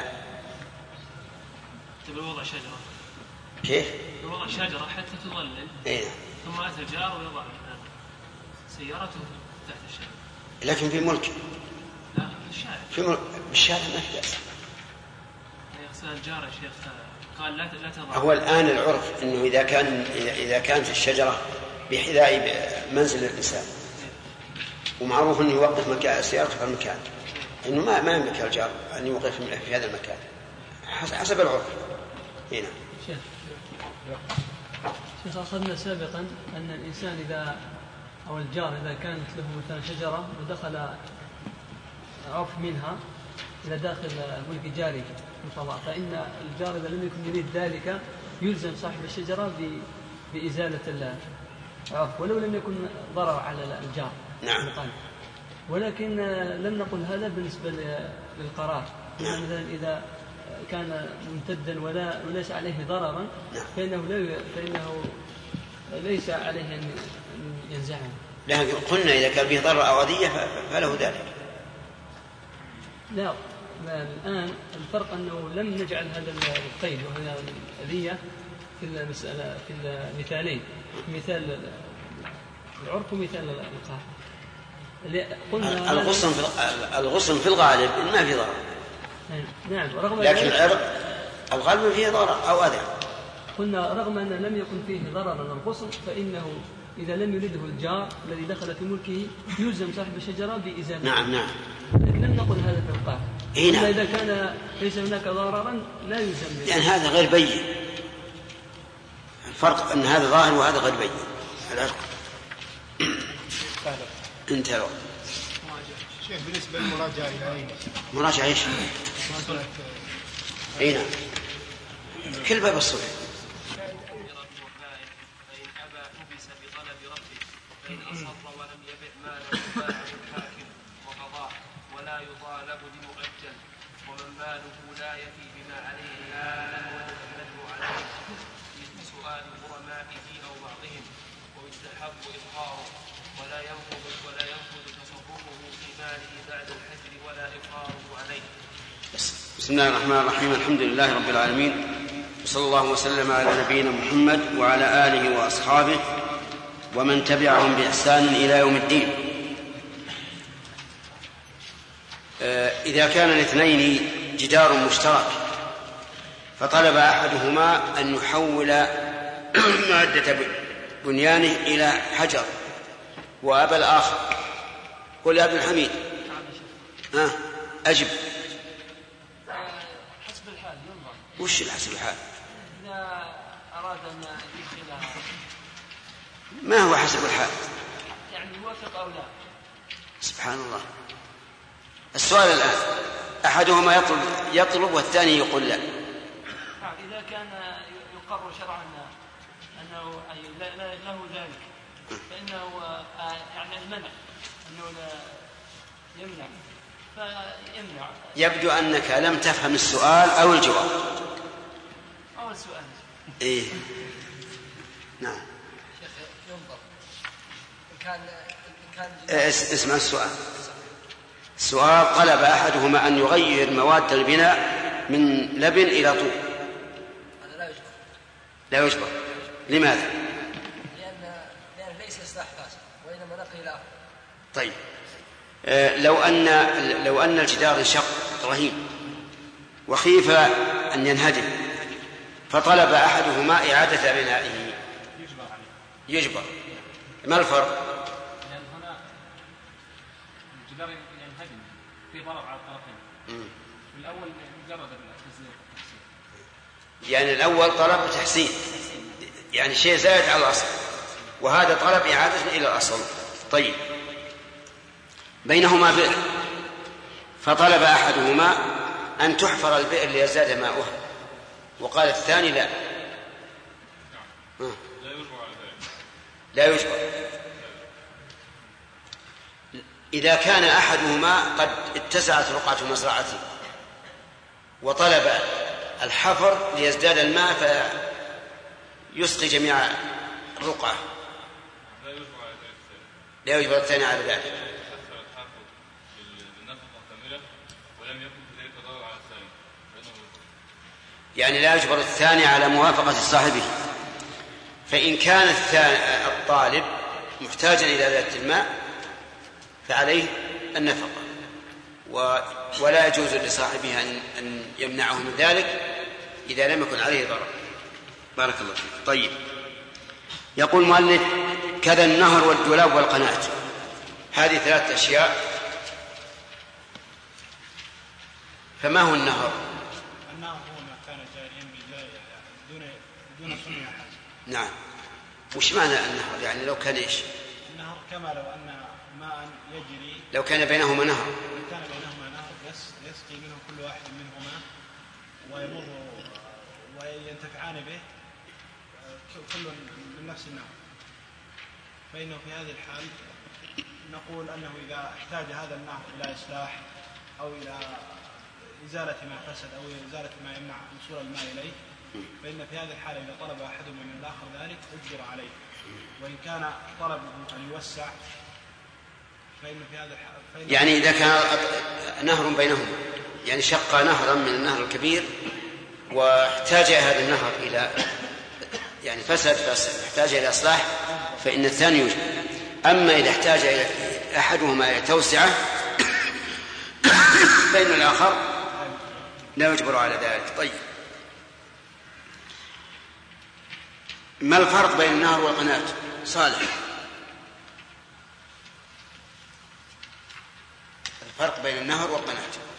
تبي وضع شجرة. كيف؟ وضع شجرة حتى تظلل. إيه. ثم أتى الجار ويضع سيارته تحت الشجرة. لكن في ملك. لا في الشارع. في ملك بالشارع ما في بأس. يغسل الجار يا شيخ قال لا لا تضع. هو الآن العرف إنه إذا كان إذا كانت الشجرة بحذاء منزل الإنسان ومعروف أنه يوقف مكان سيارته في المكان، إنه ما ما يملك الجار أن يوقف في هذا المكان حسب العرف. هنا. شيخ. شيخ أخذنا سابقا أن الإنسان إذا أو الجار إذا كانت له مثلا شجرة ودخل عرف منها إلى داخل ملك جاره الفضاء، فإن الجار إذا لم يكن يريد ذلك يلزم صاحب الشجرة بإزالة العرف ولو لم يكن ضرر على الجار. نعم. ولكن لم نقل هذا بالنسبة للقرار. نعم. مثلا إذا كان ممتدا ولا وليس عليه ضررا فإنه لا فإنه ليس عليه أن ينزعه. لكن قلنا إذا كان فيه ضرر أو أذية فله ذلك. لا الآن الفرق أنه لم نجعل هذا القيد وهذا الأذية في المسألة في المثالين، مثال العرف ومثال القاع. الغصن في الغصن في الغالب ما في ضرر. نعم. رغم لكن العرق الغالب فيه ضرر أو أذى. قلنا رغم أن لم يكن فيه ضرر الغصن فإنه إذا لم يريده الجار الذي دخل في ملكه يلزم صاحب الشجرة بإزالته. نعم نعم. لم نقل هذا في القاع. نعم. إذا كان ليس هناك ضررا لا يلزم. لأن هذا غير بين. الفرق أن هذا ظاهر وهذا غير بين. العرق. انتهى. شيخ بالنسبة للمراجعة إلى أين؟ مراجعة إيش؟ أي نعم. كل باب الصلح. فإن أبى حبس بطلب ربه، فإن أصر ولم يبع ماله باعه الحاكم وقضاه ولا يطالب بمؤجل، ومن ماله لا يفي بما عليه مالا ويحمله عليه مثل سؤال غرمائه أو بعضهم، ويستحب إظهاره ولا ينفذ ولا ينفذ تصرفه في ماله بعد الحجر ولا إقراره عليه. بسم الله الرحمن الرحيم. الحمد لله رب العالمين، وصلى الله وسلم على نبينا محمد وعلى آله وأصحابه ومن تبعهم بإحسان إلى يوم الدين. إذا كان الاثنين جدار مشترك فطلب أحدهما أن يحول مادة بنيانه إلى حجر وأبى الآخر. قل يا ابن الحميد. ها أجب. حسب الحال ينظر. وش حسب الحال؟ إذا أراد أن يدخلها. ما هو حسب الحال؟ يعني يوافق أو لا. سبحان الله. السؤال الآن أحدهما يطلب يطلب والثاني يقول لا. إذا كان يقر شرعا أنه له ذلك فإنه يعني المنع أنه لا يمنع فيمنع. يبدو أنك لم تفهم السؤال أو الجواب. أول سؤال. إيه. نعم. شيخ ينظر إن كان إن كان اسمع السؤال. السؤال طلب أحدهما أن يغير مواد البناء من لبن إلى طوب. هذا لا يجبر. لا يجبر. لماذا؟ لأن لأن ليس إصلاح فاسد وإنما نقل إلى آخر. طيب. آه لو أن لو أن الجدار انشق رهين وخيف أن ينهدم فطلب أحدهما إعادة بنائه يجبر. ما الفرق؟ لأن هنا الجدار ينهدم في ضرر على الطرفين. الأول مجرد التسليم. يعني الأول طلب تحسين يعني شيء زائد على الأصل، وهذا طلب إعادة إلى الأصل. طيب بينهما بئر فطلب أحدهما أن تحفر البئر ليزداد ماؤها وقال الثاني لا لا يجبر. إذا كان أحدهما قد اتسعت رقعة مزرعته وطلب الحفر ليزداد الماء فيسقي جميع الرقعة لا يجبر الثاني على ذلك. يعني لا يجبر الثاني على موافقة صاحبه. فإن كان الطالب محتاجا إلى ذات الماء فعليه النفقة ولا يجوز لصاحبه أن يمنعه من ذلك إذا لم يكن عليه ضرر. بارك الله فيك. طيب يقول المؤلف كذا النهر والدولاب والقناة. هذه ثلاث أشياء. فما هو النهر؟ النهر هو ما كان جاريا بالجارية دون دون صنع حاجة. نعم. وش معنى النهر؟ يعني لو كان إيش؟ النهر كما لو أن ماء يجري لو كان بينهما نهر لو كان بينهما نهر يسقي منه كل واحد منهما ويمر وينتفعان به كل من نفس النهر، فإنه في هذه الحال نقول أنه إذا احتاج هذا النهر إلى إصلاح أو إلى إزالة ما فسد أو إزالة ما يمنع وصول الماء إليه فإن في هذه الحالة إذا طلب أحدهما من الآخر ذلك أجبر عليه. وإن كان طلبه أن يوسع فإن في هذا الحالة يعني إذا كان نهر بينهم يعني شق نهرا من النهر الكبير واحتاج هذا النهر إلى يعني فسد فاحتاج إلى إصلاح فإن الثاني يجب. أما إذا احتاج إلى أحدهما إلى توسعة فإن الآخر لا يجبر على ذلك. طيب ما الفرق بين النهر والقناة؟ صالح. الفرق بين النهر والقناة.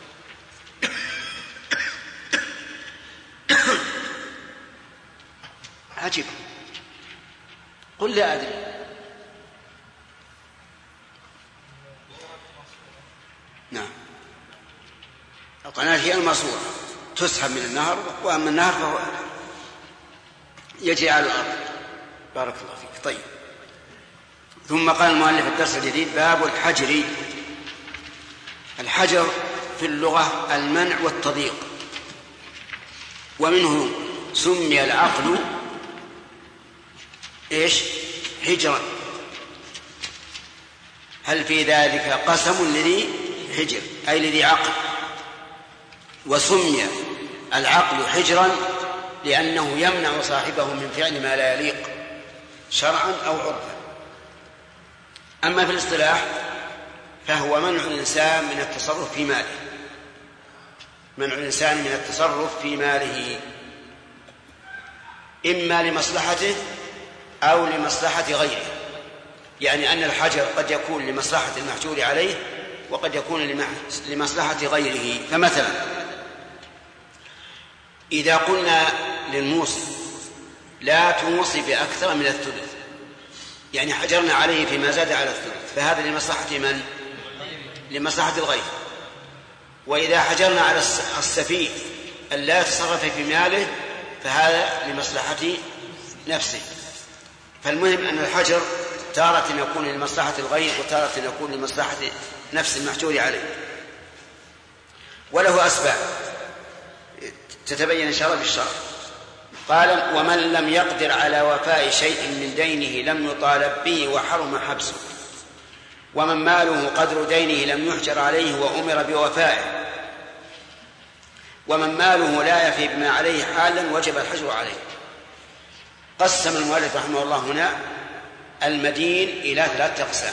عجيب. قل لا أدري. نعم القناة هي الماسورة تسحب من النهر، وأما النهر فهو يجري على الأرض. بارك الله فيك. طيب ثم قال المؤلف الدرس الجديد باب الحجر. الحجر في اللغة المنع والتضييق، ومنه سمي العقل إيش حجرا. هل في ذلك قسم لذي حجر أي لذي عقل. وسمي العقل حجرا لأنه يمنع صاحبه من فعل ما لا يليق شرعا أو عرفا. أما في الاصطلاح فهو منع الإنسان من التصرف في ماله. منع الإنسان من التصرف في ماله إما لمصلحته أو لمصلحة غيره. يعني أن الحجر قد يكون لمصلحة المحجور عليه وقد يكون لمصلحة غيره. فمثلا إذا قلنا للموصي لا توصي بأكثر من الثلث يعني حجرنا عليه فيما زاد على الثلث فهذا لمصلحة من؟ لمصلحة الغير. وإذا حجرنا على السفيه أن لا يتصرف في ماله فهذا لمصلحة نفسه. فالمهم أن الحجر تارة يكون لمصلحة الغير وتارة يكون لمصلحة نفس المحجور عليه، وله أسباب تتبين إن شاء الله في الشرح. قال ومن لم يقدر على وفاء شيء من دينه لم يطالب به وحرم حبسه، ومن ماله قدر دينه لم يحجر عليه وأمر بوفائه، ومن ماله لا يفي بما عليه حالا وجب الحجر عليه. قسم المؤلف رحمه الله هنا المدين إلى ثلاثة أقسام.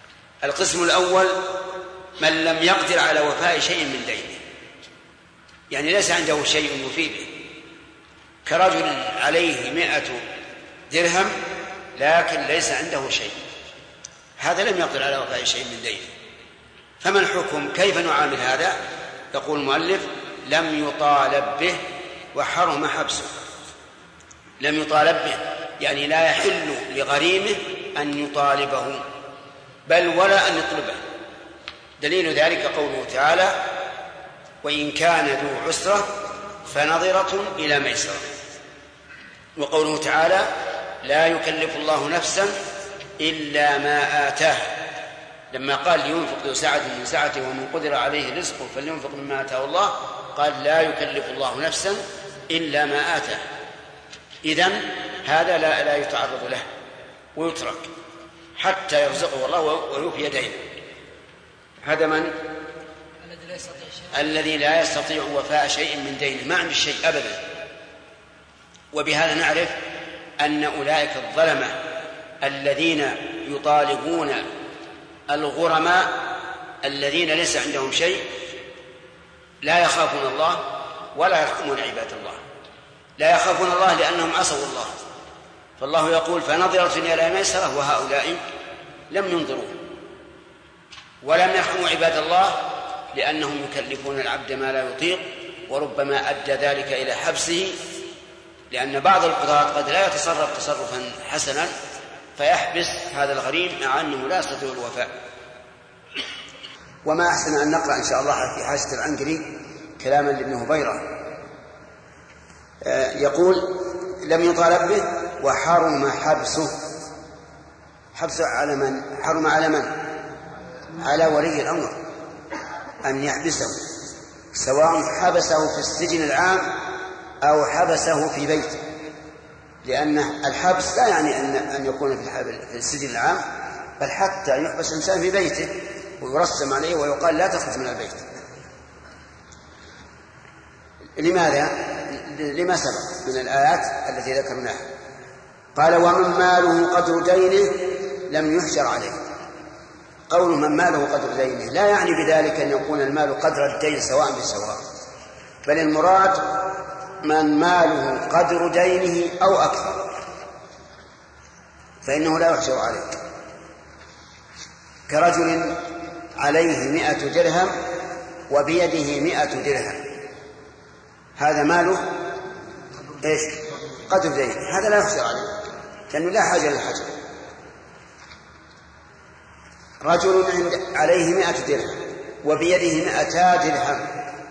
القسم الأول من لم يقدر على وفاء شيء من دينه، يعني ليس عنده شيء يفي به، كرجل عليه مئة درهم لكن ليس عنده شيء، هذا لم يقدر على وفاء شيء من دينه. فما الحكم؟ كيف نعامل هذا؟ يقول المؤلف: لم يطالب به وحرم حبسه. لم يطالب به يعني لا يحل لغريمه أن يطالبه بل ولا أن يطلبه. دليل ذلك قوله تعالى: وإن كان ذو عسرة فنظرة إلى ميسرة. وقوله تعالى: لا يكلف الله نفسا إلا ما آتاها، لما قال لينفق ذو سعة من سعته ومن قدر عليه رزقه فلينفق مما آتاه الله، قال لا يكلف الله نفسا إلا ما آتاه. إذن هذا لا, لا يتعرض له ويترك حتى يرزقه الله ويوفي دينه. هذا من الذي لا يستطيع وفاء شيء من دينه، ما عنده شيء أبدا. وبهذا نعرف أن أولئك الظلمة الذين يطالبون الغرماء الذين ليس عندهم شيء لا يخافون الله ولا يرحمون عباد الله. لا يخافون الله لأنهم عصوا الله، فالله يقول: فنظرة إلى ميسرة، وهؤلاء لم ينظروا. ولم يرحموا عباد الله لأنهم يكلفون العبد ما لا يطيق، وربما أدى ذلك إلى حبسه، لأن بعض القضاة قد لا يتصرف تصرفا حسنا فيحبس هذا الغريم مع أنه لا يستطيع الوفاء. وما أحسن أن نقرأ إن شاء الله في حاشية العنقري كلاما لابن هبيرة يقول: لم يطالب به وحرم حبسه. حبسه على من؟ حرم على من؟ على ولي الأمر أن يحبسه، سواء حبسه في السجن العام أو حبسه في بيته، لأن الحبس لا يعني أن أن يكون في السجن العام، بل حتى يحبس الإنسان في بيته ويرسم عليه ويقال لا تخرج من البيت. لماذا؟ لما سبق من الآيات التي ذكرناها. قال: ومن ماله قدر دينه لم يحجر عليه. قول من ماله قدر دينه لا يعني بذلك أن يكون المال قدر الدين سواء بسواء، بل المراد من ماله قدر دينه أو أكثر فإنه لا يحجر عليه. كرجل عليه مئة درهم وبيده مئة درهم، هذا ماله إيش؟ قدر دينه، هذا لا يحجر عليه لأنه لا حاجة للحجر. رجل عليه مئة درهم وبيده مئتا درهم،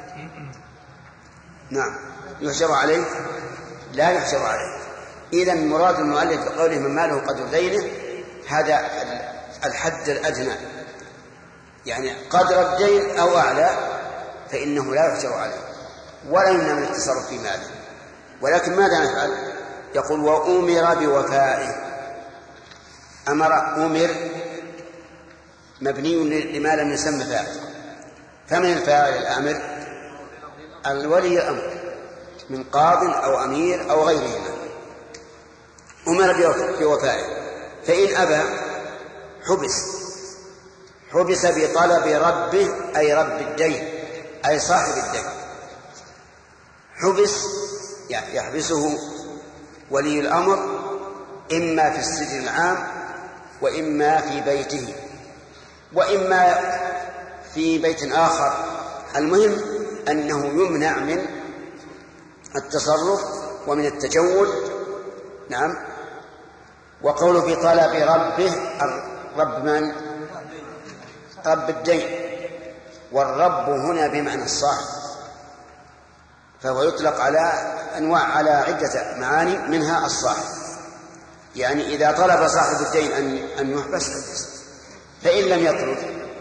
نعم، يحجر عليه؟ لا يحجر عليه. إذن مراد المؤلف بقوله من ماله قدر دينه هذا الحد الأدنى، يعني قدر الدين أو أعلى فإنه لا يحجر عليه ولا يمنع من التصرف في ماله. ولكن ماذا نفعل؟ يقول: وأمر بوفائه. أمر أمر مبني لما لم يسمى فاعل، فمن الفاعل الآمر؟ الولي الأمر من قاض أو أمير أو غيرهما. أمر بوفائه، فإن أبى حبس حبس بطلب ربه أي رب الدين أي صاحب الدين. حبس يعني يحبسه ولي الأمر إما في السجن العام وإما في بيته وإما في بيت آخر، المهم أنه يمنع من التصرف ومن التجول. نعم. وقوله بطلب ربه، الرب من؟ رب الدين، والرب هنا بمعنى الصاحب، فهو يطلق على أنواع على عدة معاني منها الصاحب، يعني إذا طلب صاحب الدين أن أن يحبس حبس، فإن لم يطلب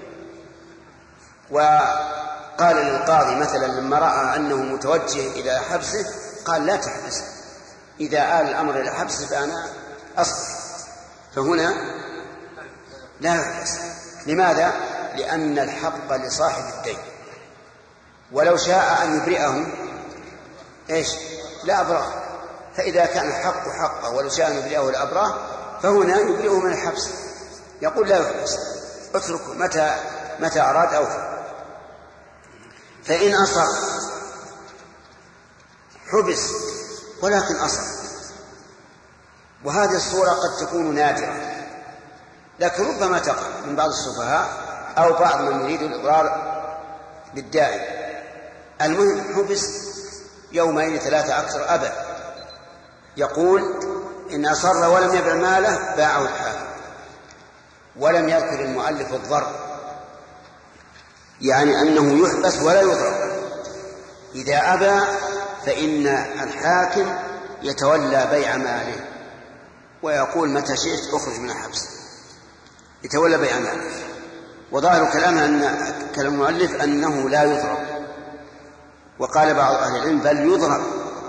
وقال للقاضي مثلا لما رأى أنه متوجه إلى حبسه قال لا تحبسه، إذا آل الأمر إلى حبسه فأنا أصبر، فهنا لا يحبس. لماذا؟ لأن الحق لصاحب الدين، ولو شاء أن يبرئه إيش؟ لا أبرأه. فإذا كان الحق حقه ولو شاء أن يبرئه الأبراه فهنا يبرئه من الحبس، يقول لا يحبس، اتركه متى متى أراد أوفى. فإن أصر حبس ولكن أصل، وهذه الصورة قد تكون نادرة لكن ربما تقع من بعض السفهاء أو بعض من يريد الإضرار بالداعي. المهم حبس يومين ثلاثة أكثر أبى، يقول إن أصر ولم يبع ماله باعه الحاكم. ولم يذكر المؤلف الضرب، يعني أنه يحبس ولا يضرب. إذا أبى فإن الحاكم يتولى بيع ماله ويقول متى شئت أخرج من الحبس، يتولى بيع ماله. وظاهر كلامه أن كلام المؤلف أنه لا يضرب، وقال بعض أهل العلم بل يضرب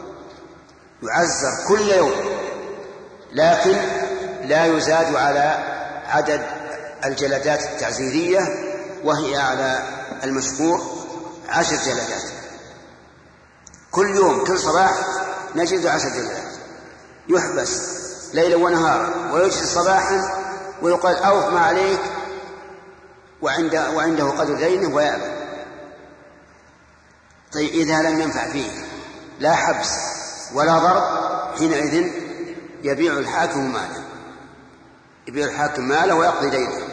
يعزر كل يوم، لكن لا يزاد على عدد الجلدات التعزيرية، وهي على المشهور عشر جلدات كل يوم، كل صباح نجد عشر جلدات. يحبس ليلا ونهارا ويجلس صباحا ويقال أوف ما عليك، وعنده, وعنده قدر دينه ويأبى. طيب إذا لم ينفع فيه لا حبس ولا ضرب، حينئذ يبيع الحاكم ماله، يبيع الحاكم ماله ويقضي دينه.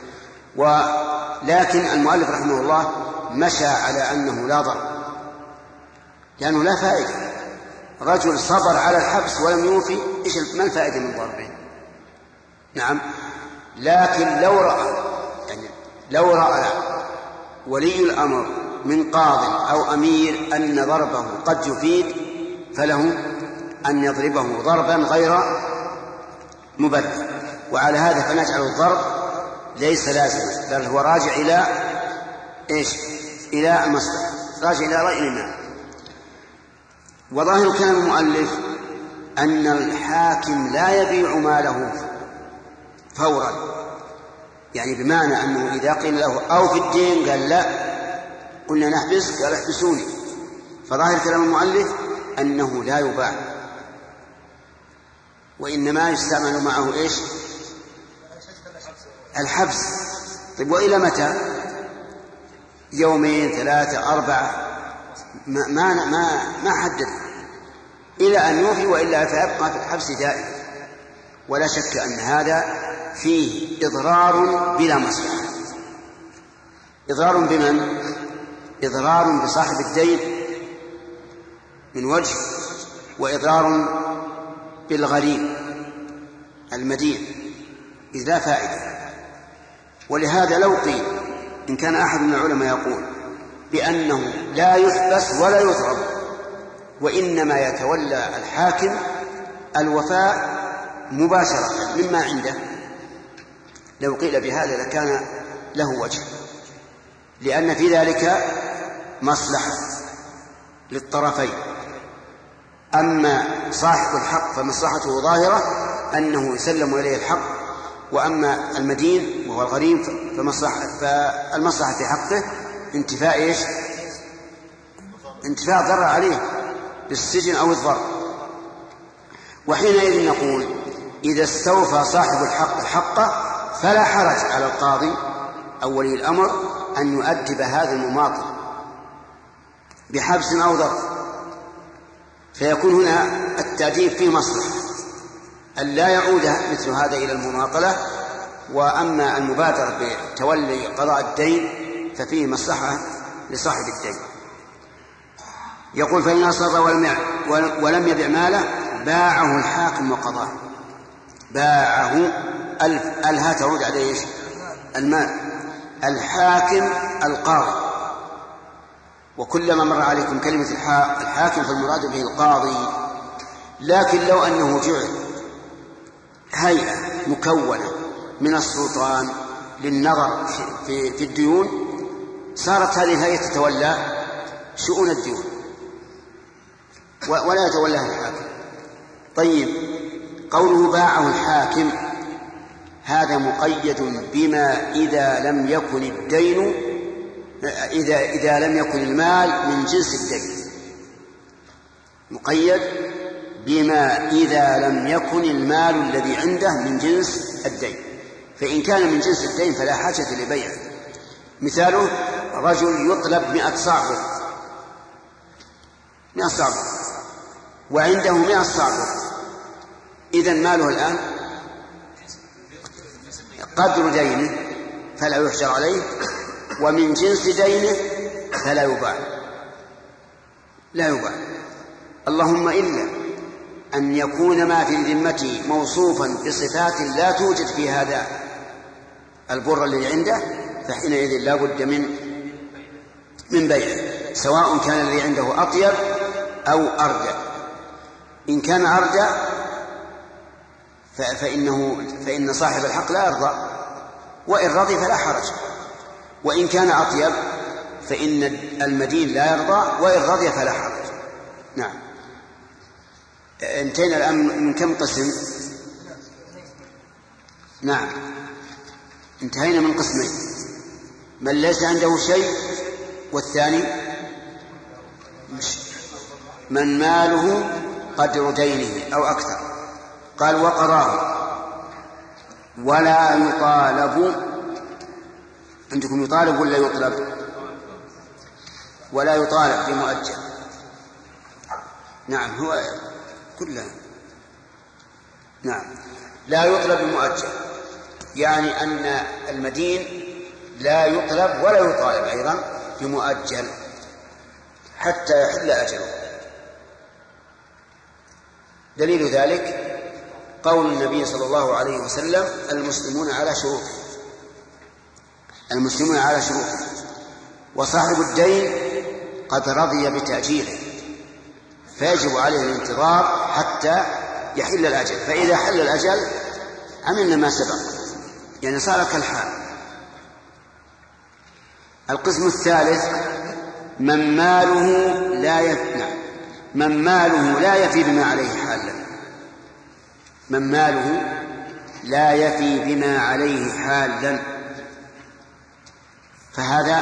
ولكن المؤلف رحمه الله مشى على أنه لا ضرب، لأنه لا فائدة. رجل صبر على الحبس ولم يوفي، إيش ما الفائدة من ضربه؟ نعم. لكن لو رأى يعني لو رأى ولي الأمر من قاض أو أمير أن ضربه قد يفيد فله أن يضربه ضربا غير مبرر. وعلى هذا فنجعل الضرب ليس لازما، بل هو راجع إلى إيش؟ إلى المصلحة، راجع إلى رأي الإمام. وظاهر كلام المؤلف أن الحاكم لا يبيع ماله فورا، يعني بمعنى أنه إذا قيل له أو في الدين قال لا، قلنا نحبس قال احبسوني. فظاهر كلام المؤلف أنه لا يباع، وإنما يستعمل معه إيش؟ الحبس. طيب وإلى متى؟ يومين ثلاثة أربعة، ما ما ما, ما حدد، إلى أن يوفي، وإلا فيبقى في الحبس دائما. ولا شك أن هذا فيه إضرار بلا مصلحة. إضرار بمن؟ إضرار بصاحب الدين من وجه، وإضرار بالغريم المدين إذ لا فائدة. ولهذا لو قيل إن كان أحد من العلماء يقول بأنه لا يحبس ولا يضرب، وإنما يتولى الحاكم الوفاء مباشرة مما عنده، لو قيل بهذا لكان له وجه، لأن في ذلك مصلحة للطرفين. أما صاحب الحق فمصلحته ظاهرة أنه يسلم إليه الحق، وأما المدين وهو الغريم فمصلحة فالمصلحة في حقه انتفاء إيش؟ انتفاء ضرر عليه بالسجن أو الضرر. وحينئذ نقول إذا استوفى صاحب الحق حقه فلا حرج على القاضي أو ولي الأمر أن يؤدب هذا المماطل بحبس أو ضرب، فيكون هنا التأديب فيه مصلحة أن لا يعود مثل هذا إلى المماطلة. وأما المبادرة بتولي قضاء الدين ففيه مصلحة لصاحب الدين. يقول فإن أصر ولم يبع ماله باعه الحاكم وقضاه. باعه الها تعود على إيش؟ المال. الحاكم القاضي، وكلما مر عليكم كلمة الحاكم فالمراد به القاضي. لكن لو أنه جعل هيئة مكونة من السلطان للنظر في, في الديون، صارت هذه الهيئة تتولى شؤون الديون ولا يتولاها الحاكم. طيب قوله باعه الحاكم هذا مقيد بما إذا لم يكن الدين إذا, إذا لم يكن المال من جنس الدين، مقيد بما إذا لم يكن المال الذي عنده من جنس الدين. فإن كان من جنس الدين فلا حاجة لبيعه. مثاله رجل يطلب مئة صاع مئة صاع وعنده مئة صاع بر، إذن ماله الآن قدر دينه فلا يحجر عليه، ومن جنس دينه فلا يباع، لا يباع. اللهم إلا أن يكون ما في ذمته موصوفا بصفات لا توجد في هذا البر الذي عنده، فحينئذ لا بد من من بيعه، سواء كان الذي عنده أطيب أو أردى. إن كان أردى فإنه فإن صاحب الحق لا يرضى، وإن رضي فلا حرج، وإن كان أطيب فإن المدين لا يرضى، وإن رضي فلا حرج. نعم. انتهينا الآن من كم قسم؟ نعم، انتهينا من قسمين: من ليس عنده شيء، والثاني من ماله قدر دينه أو أكثر. قال: وقراه ولا يطالب. عندكم يطالب ولا يطلب؟ ولا يطالب بمؤجل. نعم، هو كلها. نعم، لا يطلب بمؤجل، يعني أن المدين لا يطلب ولا يطالب أيضا بمؤجل حتى يحل أجله. دليل ذلك قول النبي صلى الله عليه وسلم: المسلمون على شروطه، المسلمون على شروطه، وصاحب الدين قد رضي بتأجيله، فيجب عليه الانتظار حتى يحل الأجل، فإذا حل الأجل عملنا ما سبق، يعني صار كالحال. القسم الثالث: من ماله لا يفنى، من ماله لا يفي بما عليه حالا، من ماله لا يفي بما عليه حالا، فهذا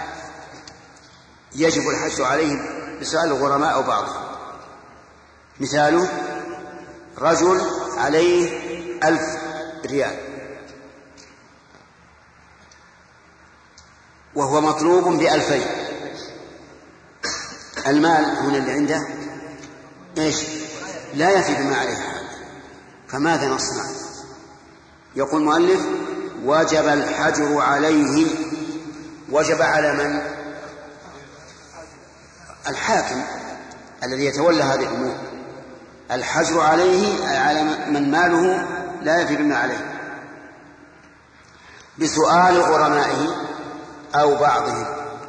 يجب الحج عليه بسؤال الغرماء أو بعضهم. مثاله: رجل عليه ألف ريال وهو مطلوب بألفين، المال هنا اللي عنده إيش؟ لا يفي بما عليه حال، فماذا نصنع؟ يقول المؤلف: وجب الحجر عليه. وجب على من؟ الحاكم الذي يتولى هذه الأمور. الحجر عليه على من ماله لا يفي بما عليه بسؤال غرمائه أو بعضهم،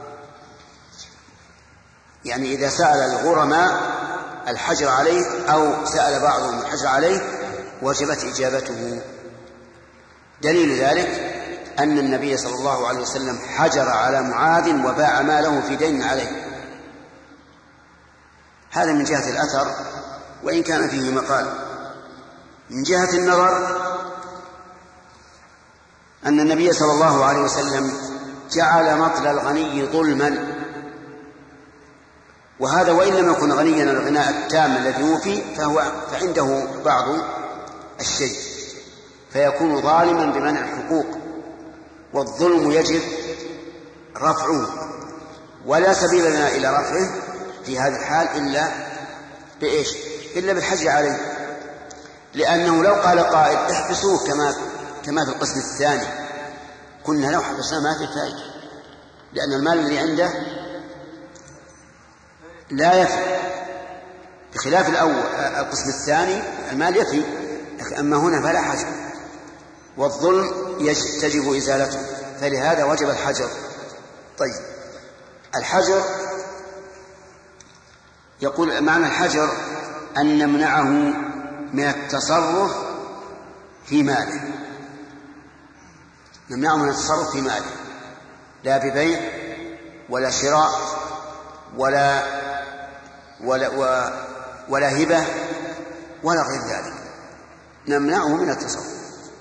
يعني إذا سأل الغرماء الحجر عليه أو سأل بعضهم الحجر عليه وجبت إجابته. دليل ذلك أن النبي صلى الله عليه وسلم حجر على معاذ وباع ماله في دين عليه. هذا من جهة الأثر وإن كان فيه مقال. من جهة النظر أن النبي صلى الله عليه وسلم جعل مطل الغني ظلما، وهذا وإن لم يكن غنيا الغناء التام الذي يوفي فهو فعنده بعض الشيء، فيكون ظالما بمنع الحقوق، والظلم يجب رفعه، ولا سبيل لنا إلى رفعه في هذا الحال إلا بإيش؟ إلا بالحجر عليه، لأنه لو قال قائل احبسوه كما كما في القسم الثاني كنا لو حبسنا ما في فائدة، لأن المال اللي عنده لا يفي، بخلاف الأول القسم الثاني المال يفي، أما هنا فلا حجر، والظلم تجب إزالته، فلهذا وجب الحجر. طيب، الحجر يقول معنى الحجر أن نمنعه من التصرف في ماله، نمنعه من التصرف في ماله، لا ببيع ولا شراء ولا ولا ولا هبة ولا غير ذلك، نمنعه من التصرف.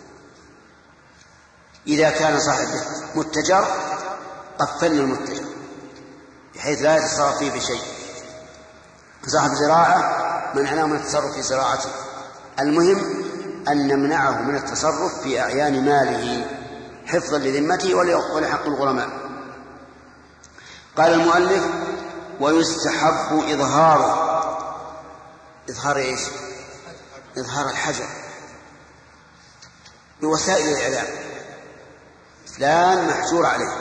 إذا كان صاحبه متجر قفلنا المتجر بحيث لا يتصرف فيه بشيء، صاحب زراعة منعناه من التصرف في زراعته. المهم أن نمنعه من التصرف في أعيان ماله حفظا لذمته ولحق الغرماء. قال المؤلف: ويستحب إظهاره. إظهار إيش؟ إظهار الحجر بوسائل الإعلام، فلان محجور عليه،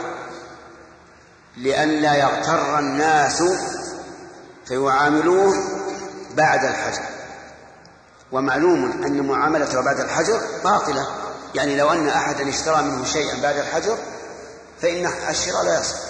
لئلا يغتر الناس فيعاملوه بعد الحجر. ومعلوم أن معاملته بعد الحجر باطلة، يعني لو أن أحدا اشترى منه شيئا بعد الحجر فإن الشراء لا يصح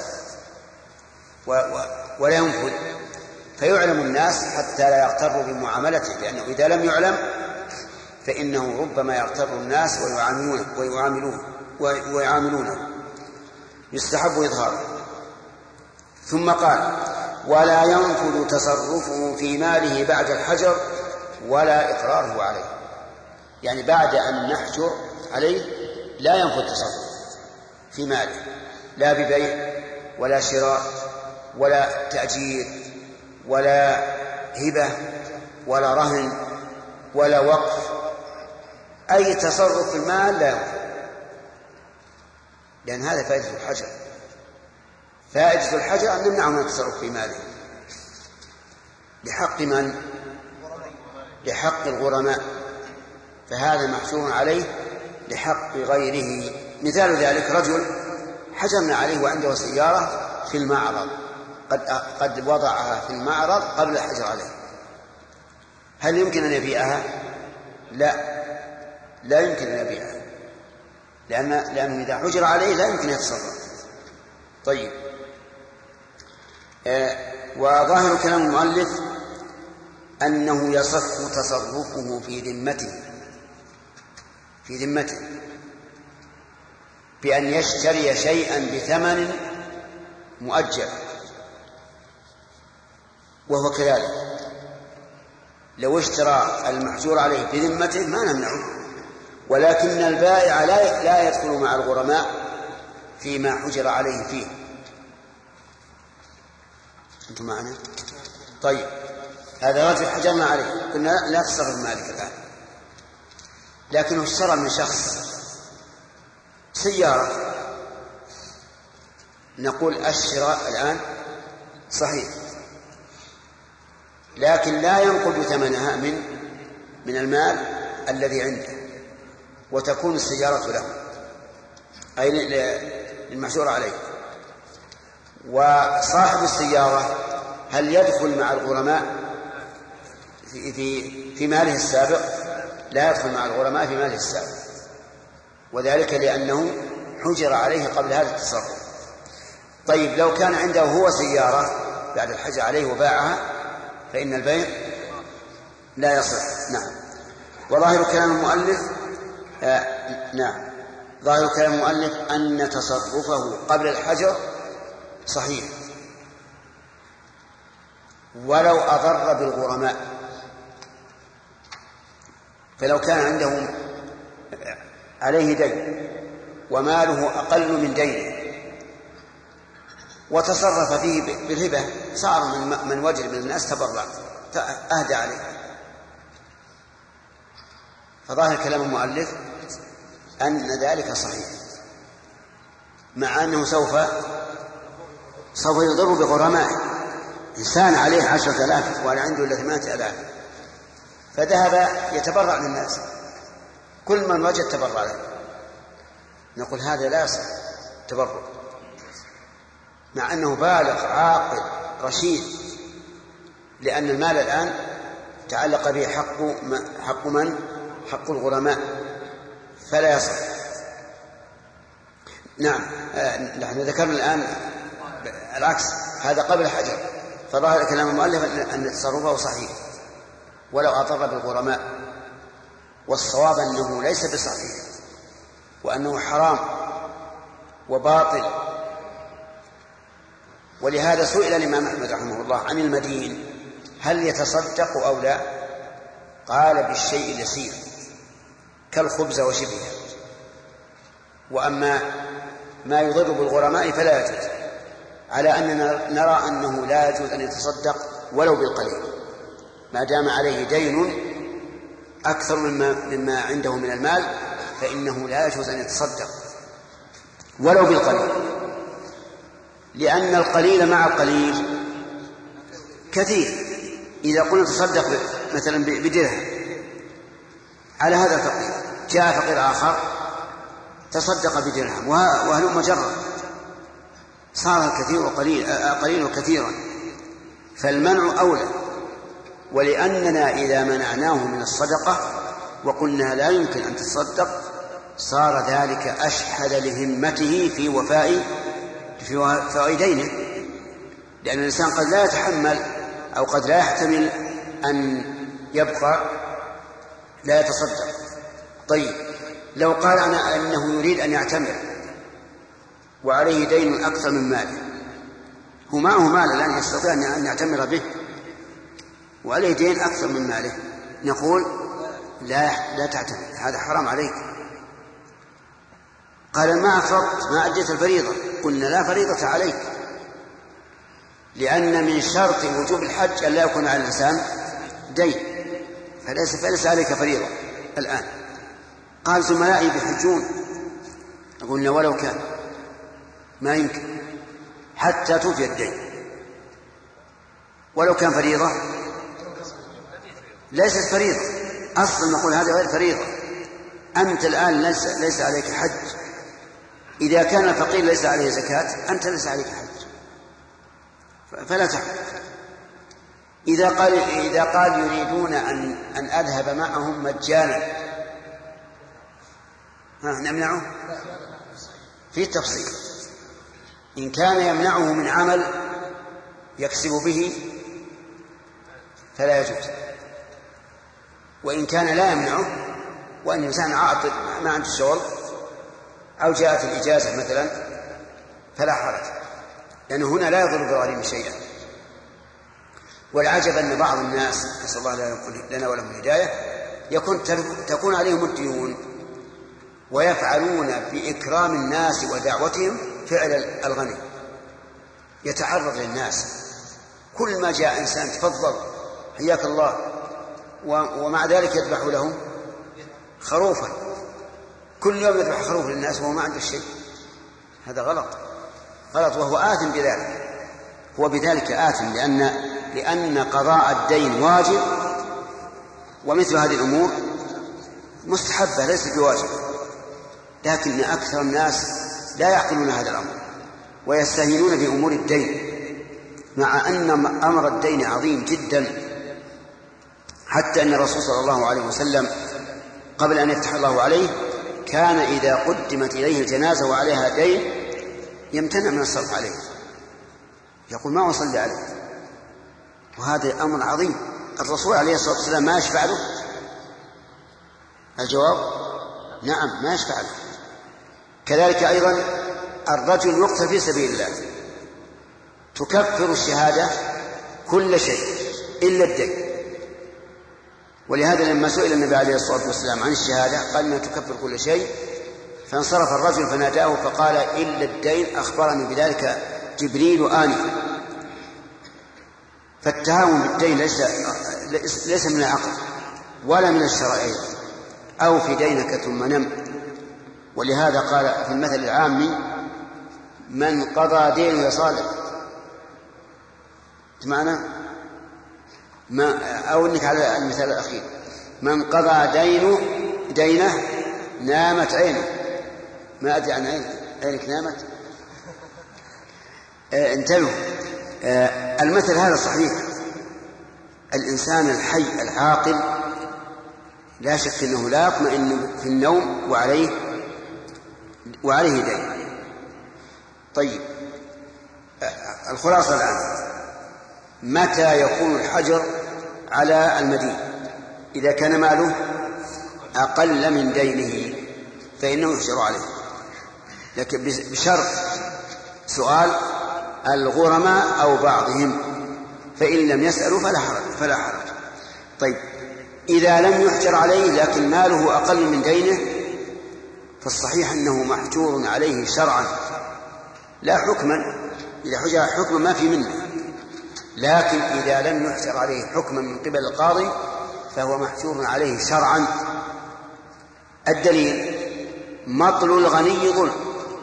ولا ينفذ، فيعلم الناس حتى لا يغتروا بمعاملته، لأنه إذا لم يعلم فإنه ربما يغتر الناس ويعاملونه ويعاملونه ويعاملونه يستحب إظهاره. ثم قال: ولا ينفذ تصرفه في ماله بعد الحجر ولا إقراره عليه، يعني بعد أن نحجر عليه لا ينفذ تصرف في ماله، لا ببيع ولا شراء ولا تأجير ولا هبة ولا رهن ولا وقف، أي تصرف في المال لا ينفذ، لأن هذا فائدة الحجر. فائدة الحجر أن نمنعه من التصرف في ماله لحق من؟ لحق الغرماء، فهذا محجور عليه لحق غيره. مثال ذلك رجل حجرنا عليه وعنده سيارة في المعرض، قد قد وضعها في المعرض قبل الحجر عليه، هل يمكن أن يبيعها؟ لا، لا يمكن أن يبيعها، لأن لأنه إذا حجر عليه لا يمكن يتصرف. طيب، آه وظاهر كلام المؤلف أنه يصح تصرفه في ذمته في ذمته بأن يشتري شيئا بثمن مؤجل، وهو كذلك لو اشترى المحجور عليه بذمته ما نمنعه، ولكن البائع لا لا يدخل مع الغرماء فيما حجر عليه فيه. أنتم معنا؟ طيب، هذا رجل حجرنا عليه قلنا لا تصرف مالك الآن، لكنه اشترى من شخص سيارة، نقول الشراء الآن صحيح، لكن لا ينقل ثمنها من من المال الذي عنده، وتكون السيارة له أي للمحجور عليه. وصاحب السيارة هل يدخل مع الغرماء في في في ماله السابق؟ لا يدخل مع الغرماء في ماله السابق، وذلك لأنه حجر عليه قبل هذا التصرف. طيب، لو كان عنده هو سيارة بعد الحجر عليه وباعها فإن البيع لا يصح. نعم. وظاهر كلام المؤلف آه نعم ظاهر كلام المؤلف أن تصرفه قبل الحجر صحيح ولو أضر بالغرماء. فلو كان عنده عليه دين وماله أقل من دينه وتصرف فيه بالهبة، صار من, من وجد من الناس تبرع أهدى عليه، فظاهر كلام المؤلف أن ذلك صحيح، مع أنه سوف سوف يضر بغرمائه. إنسان عليه عشرة آلاف ولا عنده إلا ثمانية آلاف، فذهب يتبرع للناس، كل من وجد تبرع له، نقول هذا لا يصح تبرع، مع أنه بالغ عاقل رشيد، لأن المال الآن تعلق به حق حق من؟ حق الغرماء، فلا يصح. نعم، نحن ذكرنا الآن العكس، هذا قبل الحجر، فظاهر كلام المؤلف أن تصرفه صحيح ولو أضر بالغرماء، والصواب أنه ليس بصحيح وأنه حرام وباطل. ولهذا سئل الإمام أحمد رحمه الله عن المدين هل يتصدق أو لا؟ قال بالشيء اليسير كالخبز وشبهه، وأما ما يضر بالغرماء فلا يجوز، على أننا نرى أنه لا يجوز أن يتصدق ولو بالقليل ما دام عليه دين أكثر مما, مما عنده من المال، فإنه لا يجوز أن يتصدق ولو بالقليل، لأن القليل مع القليل كثير. إذا قلنا تصدق مثلا بدرهم على هذا الفقير، جاء فقير آخر تصدق بدرهم وهلم جرا، صار الكثير وقليل قليل وكثيرا، فالمنع أولى. ولأننا إذا منعناه من الصدقة وقلنا لا يمكن أن تصدق صار ذلك أشحذ لهمته في وفاء في وفاء دينه، لأن الإنسان قد لا يتحمل أو قد لا يحتمل أن يبقى لا يتصدق. طيب لو قال أنا أنه يريد أن يعتمر وعليه دين أكثر من ماله، هو معه مال الآن يستطيع أن يعتمر به وعليه دين أكثر من ماله، نقول لا لا تعتمر، هذا حرام عليك. قال ما أفرضت ما أديت الفريضة، قلنا لا فريضة عليك، لأن من شرط وجوب الحج أن لا يكون على الإنسان دين، فليس, فليس عليك فريضة الآن. قال زملائي بيحجون، قلنا ولو كان ما يمكن حتى توفي الدين، ولو كان فريضة ليست فريضة أصلا، نقول هذا غير فريضة. أنت الآن ليس, ليس عليك حج، إذا كان الفقير ليس عليه زكاة أنت ليس عليك حج فلا تحج. إذا قال إذا قال يريدون أن أن أذهب معهم مجانا، ها نمنعه في التفصيل. إن كان يمنعه من عمل يكسب به فلا يجوز، وإن كان لا يمنعه وأن الإنسان عاطل ما عنده شغل أو جاءت الإجازة مثلا فلا حرج، لأنه هنا لا يضر بالغريم شيئا. والعجب أن بعض الناس نسأل الله لنا ولهم الهداية يكون تكون عليهم الديون ويفعلون بإكرام الناس ودعوتهم فعل الغني، يتعرض للناس كل ما جاء إنسان تفضل حياك الله، ومع ذلك يذبح له خروفا، كل يوم يذبح خروف للناس وهو ما عنده شيء. هذا غلط غلط وهو آثم بذلك، هو بذلك آثم لأن لأن قضاء الدين واجب، ومثل هذه الأمور مستحبة ليست بواجب، لكن أكثر الناس لا يعقلون هذا الأمر ويستهينون بأمور الدين، مع أن أمر الدين عظيم جدا، حتى أن الرسول صلى الله عليه وسلم قبل أن يفتح الله عليه كان إذا قدمت إليه الجنازة وعليها دين يمتنع من الصرف عليه، يقول ما أصلي عليه، وهذا أمر عظيم. الرسول عليه الصلاة والسلام ما يشفع له؟ الجواب نعم ما يشفع له. كذلك أيضا الرجل يقتل في سبيل الله تكفر الشهادة كل شيء إلا الدين، ولهذا لما سئل النبي عليه الصلاة والسلام عن الشهادة قال إنها تكفر كل شيء، فانصرف الرجل فناداه فقال إلا الدين أخبرني بذلك جبريل آنفا. فالتهاون بالدين ليس, ليس من العقل ولا من الشرع، أو في دينك ثم نم. ولهذا قال في المثل العامي من قضى دينه يصادق، معنى ما أو إنك على المثال الأخير من قضى دينه دينه نامت عينه، ما أدري عن عينك عينك نامت. آه انتبهوا، آه المثل هذا صحيح. الإنسان الحي العاقل لا شك أنه لا يطمئن في النوم وعليه وعليه دين. طيب آه الخلاصة الآن، متى يكون الحجر على المدين؟ إذا كان ماله أقل من دينه فإنه يحجر عليه، لكن بشرط سؤال الغرماء أو بعضهم، فإن لم يسألوا فلا حرج فلا حرج. طيب إذا لم يحجر عليه لكن ماله أقل من دينه فالصحيح أنه محجور عليه شرعا لا حكما، إذا حجر حكما ما في منه، لكن إذا لم يحجر عليه حكما من قبل القاضي فهو محجور عليه شرعا. الدليل مطل الغني ظلم،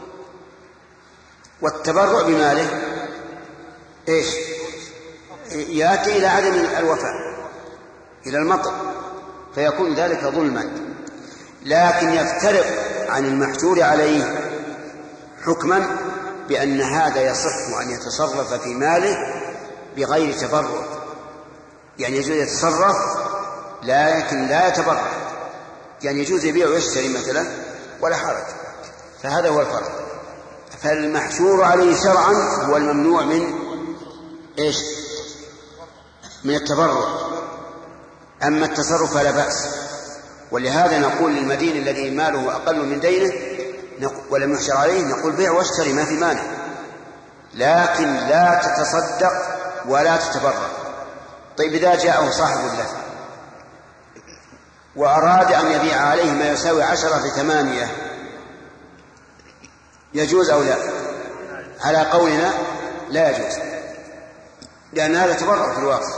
والتبرع بماله إيش؟ يأتي إلى عدم الوفاء، إلى المطر فيكون ذلك ظلما، لكن يفترق عن المحجور عليه حكما بأن هذا يصح أن يتصرف في ماله بغير تبرع، يعني يجوز يتصرف لكن لا يتبرع، يعني يجوز يبيع ويشتري مثلا ولا حرج، فهذا هو الفرق. فالمحجور عليه شرعا هو الممنوع من إيش؟ من التبرع، أما التصرف فلا بأس. ولهذا نقول للمدين الذي ماله أقل من دينه ولم يحجر عليه نقول بيع واشتري ما في مانع، لكن لا تتصدق ولا تتبرع. طيب إذا جاءه صاحب له وأراد أن يبيع عليه ما يساوي عشرة في ثمانية، يجوز أو لا؟ على قولنا لا يجوز، لأن هذا تبرع في الواقع.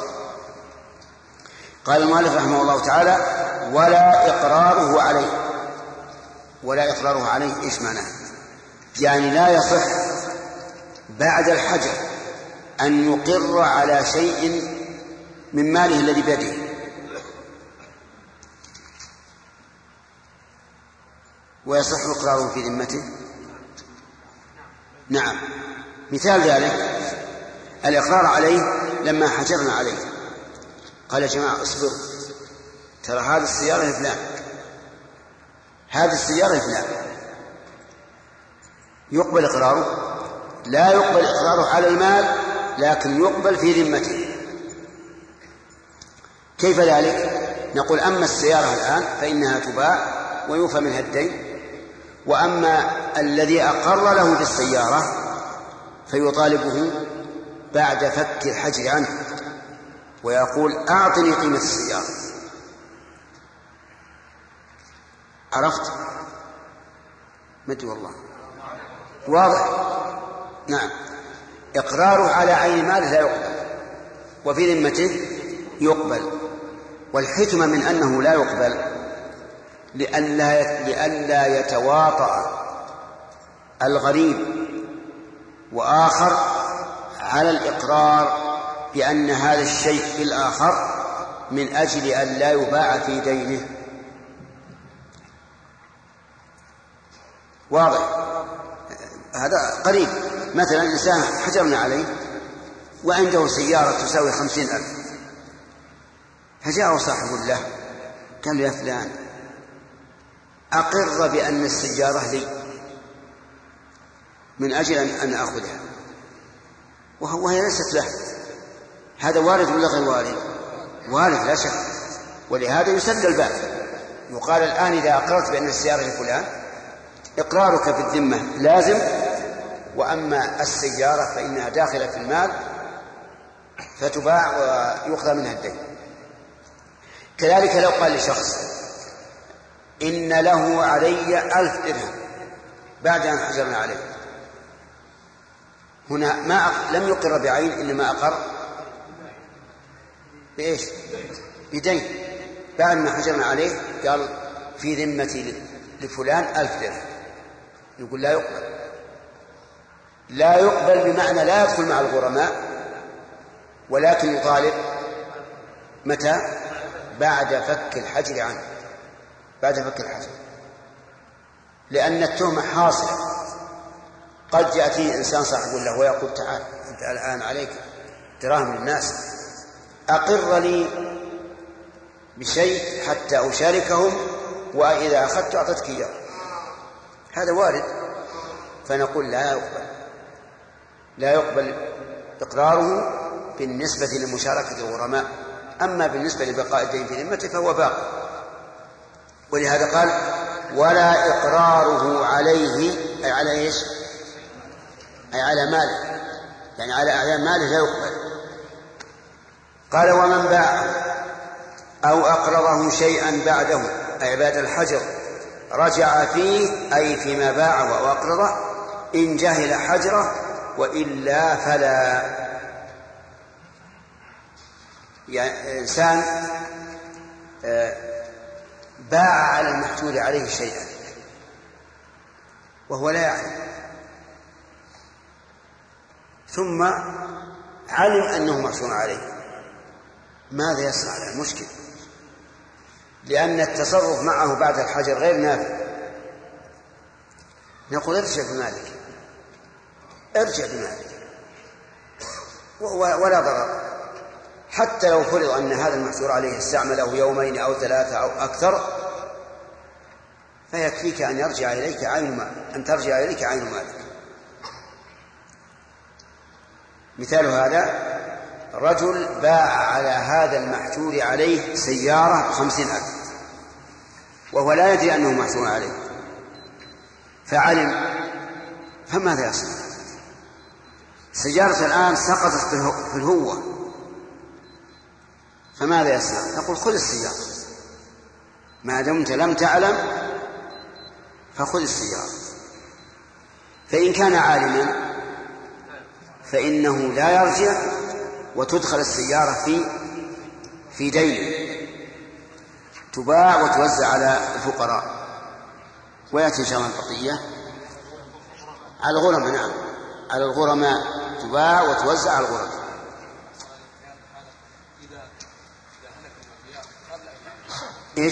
قال المؤلف رحمه الله تعالى: ولا إقراره عليه. ولا إقراره عليه إيش معناه؟ يعني لا يصح بعد الحجر أن يقر على شيء من ماله الذي بيده، ويصح إقراره في ذمته. نعم، مثال ذلك الإقرار عليه لما حجرنا عليه قال: يا جماعة اصبروا، ترى هذه السيارة لفلان، هذه السيارة لفلان. يقبل إقراره؟ لا يقبل إقراره على المال، لكن يقبل في ذمته. كيف ذلك؟ نقول: أما السيارة الآن فإنها تباع ويوفى منها الدين، وأما الذي أقر له بالسيارة فيطالبه بعد فك الحجر عنه ويقول: أعطني قيمة السيارة. عرفت؟ مد والله واضح. نعم، إقراره على عين ماله لا يقبل، وفي ذمته يقبل. والحكمة من أنه لا يقبل لئلا لئلا يتواطأ الغريب وآخر على الإقرار بأن هذا الشيء بالآخر من أجل أن لا يباع في دينه. واضح؟ هذا قريب. مثلا إنسان حجرنا عليه وعنده سيارة تساوي خمسين ألف، فجاءه صاحب له قال: يا فلان أقر بأن السيارة لي من أجل أن أخذها، وهي ليست له. هذا وارد ولا غير وارد؟ وارد لا شك. ولهذا يسد الباب، يقال الآن إذا أقررت بأن السيارة لفلان إقرارك في الذمة لازم، وأما السيارة فإنها داخلة في المال فتباع ويؤخذ منها الدين. كذلك لو قال لشخص: إن له علي ألف درهم بعد أن حجرنا عليه، هنا ما أق... لم يقر بعين، إنما أقر بإيش؟ بدين. بعد ما حجرنا عليه قال: في ذمتي لفلان ألف درهم. يقول: لا يقبل. لا يقبل بمعنى لا يدخل مع الغرماء، ولكن يطالب متى؟ بعد فك الحجر عنه، بعد فك الحجر، لأن التهمة حاصلة. قد يأتي إنسان صاحب له ويقول: تعال أنت الآن عليك دراهم للناس، أقر لي بشيء حتى أشاركهم، وإذا أخذت أعطتك إياه. هذا وارد. فنقول: لا يقبل، لا يقبل إقراره بالنسبة لمشاركة الغرماء، أما بالنسبة لبقاء الدين في ذمته فهو باق. ولهذا قال: ولا إقراره عليه، أي على إيش؟ أي على ماله، يعني على أعيان ماله لا يقبل. قال: ومن باع أو أقرضه شيئا بعده، أي بعد الحجر، رجع فيه، أي فيما باع وأقرضه، إن جهل حجره وإلا فلا. يعني إنسان باع على المحجور عليه شيئا وهو لا يعلم، ثم علم أنه محجور عليه، ماذا يصنع؟ له مشكل. لأن التصرف معه بعد الحجر غير نافع. نقول ارجع بمالك، ارجع بمالك ولا ضرر. حتى لو فرض أن هذا المحجور عليه استعمله يومين أو ثلاثة أو أكثر فيكفيك أن يرجع إليك عين مال، أن ترجع إليك عين مالك. مثال هذا رجل باع على هذا المحجور عليه سيارة بخمسين ألف وهو لا يدري أنه محجور عليه، فعلم، فماذا يصنع؟ سيارة الآن سقطت في الهوة، فماذا يصنع؟ نقول خذ السيارة ما دمت لم تعلم، فخذ السيارة. فإن كان عالما فإنه لا يرجع وتدخل السيارة في في دين تباع وتوزع على الفقراء، ويأتي إن شاء الله البقية على الغرماء. نعم، على الغرماء تباع وتوزع على الغرماء. إيش؟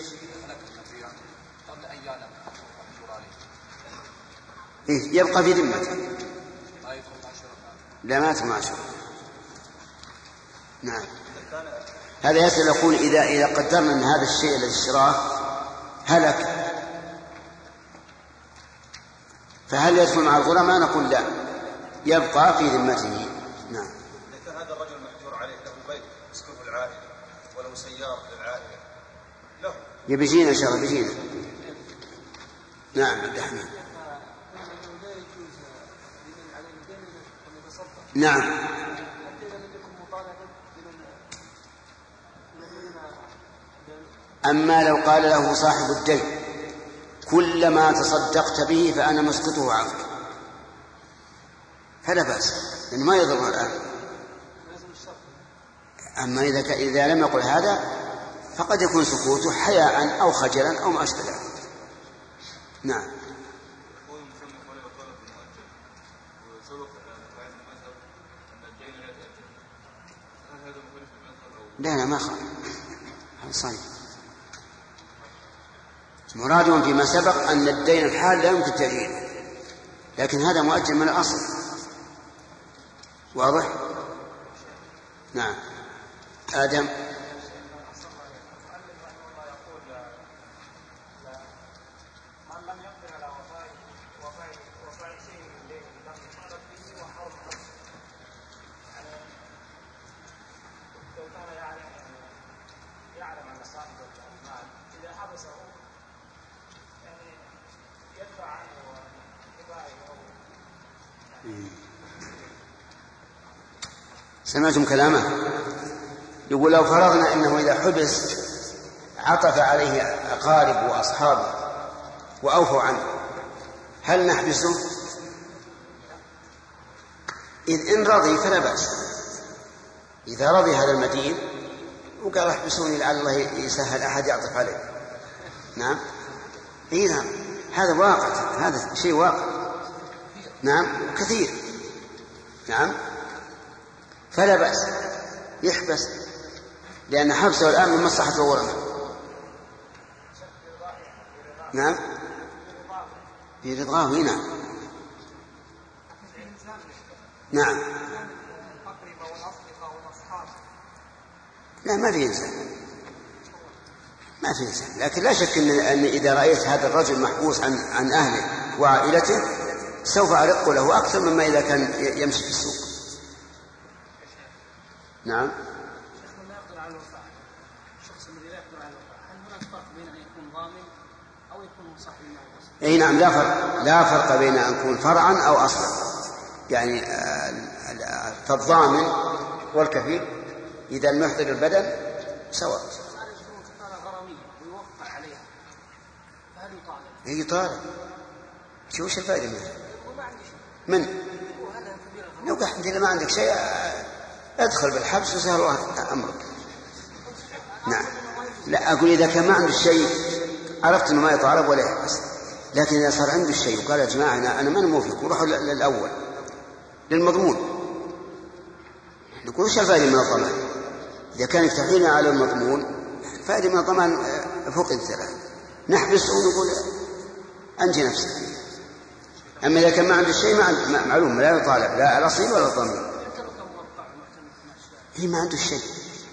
إيه؟ يبقى في ذمته، لا ما تماشى. نعم. هذا يسأل يقول إذا إذا قدرنا أن هذا الشيء الذي اشتراه هلك فهل يدخل مع الغرماء؟ نقول لا، يبقى في ذمته. نعم. إذا كان هذا الرجل محجور عليه له بيت يسكنه العائلة ولو سيارة للعائلة له، يبيجينا إن شاء الله بيجينا. نعم عبد الحميد. نعم. أما لو قال له صاحب الدين كل ما تصدقت به فأنا مسقطه عنك فلا بأس، لأنه ما يضر الآن. أما إذا إذا لم يقل هذا فقد يكون سكوته حياء أو خجلا أو ما أشبه ذلك. نعم. لا لا ما خالف، هذا صحيح. مرادهم فيما سبق أن الدين الحال لا يمكن تأجيله، لكن هذا مؤجل من الأصل. واضح؟ نعم. آدم. سمعتم كلامه؟ يقول لو فرضنا أنه إذا حبس عطف عليه أقارب وأصحابه وأوفوا عنه هل نحبسه؟ إذ إن رضي فلا بأس. إذا رضي هذا المدين وقال احبسوني لعل الله يسهل أحد يعطف عليه. نعم. إيه نعم، هذا واقع، هذا شيء واقع. نعم كثير. نعم فلا بأس يحبس، لأن حبسه الآن من مصلحة الغرماء. نعم في رضاه هنا. نعم لا ما في إنسان، ما في إنسان، لكن لا شك أن, أن إذا رأيت هذا الرجل محبوس عن, عن أهله وعائلته سوف أرق له أكثر مما إذا كان يمشي في السوق. نعم. لا يقدر على الوفاء، الشخص الذي لا يقدر على الوفاء، هل هناك فرق بين أن يكون ضامن أو يكون صاحب المال؟ أي نعم، لا فرق، لا فرق بين أن يكون فرعا أو أصلا. يعني فالضامن والكفيل إذا لم يحضر البدن سواء. هي طالب شو وش الفائدة منه؟ من؟ لو قحت إذا ما عندك شيء ادخل بالحبس وسهل الله أمرك. نعم. لا أقول إذا كان ما عنده شيء عرفت إنه ما يطالب ولا يحبس، لكن إذا صار عنده الشيء وقال يا جماعة أنا أنا ما موافق وروحوا للأول للمضمون، نقول وش الفائدة من الضمان؟ إذا كان يفتحين على المضمون فائدة من الضمان فوق الثلاث، نحبسه ونقول أنجي نفسك. أما إذا كان ما عنده شيء ما معلوم لا يطالب لا الأصيل ولا الضمير. هي ما عنده شيء.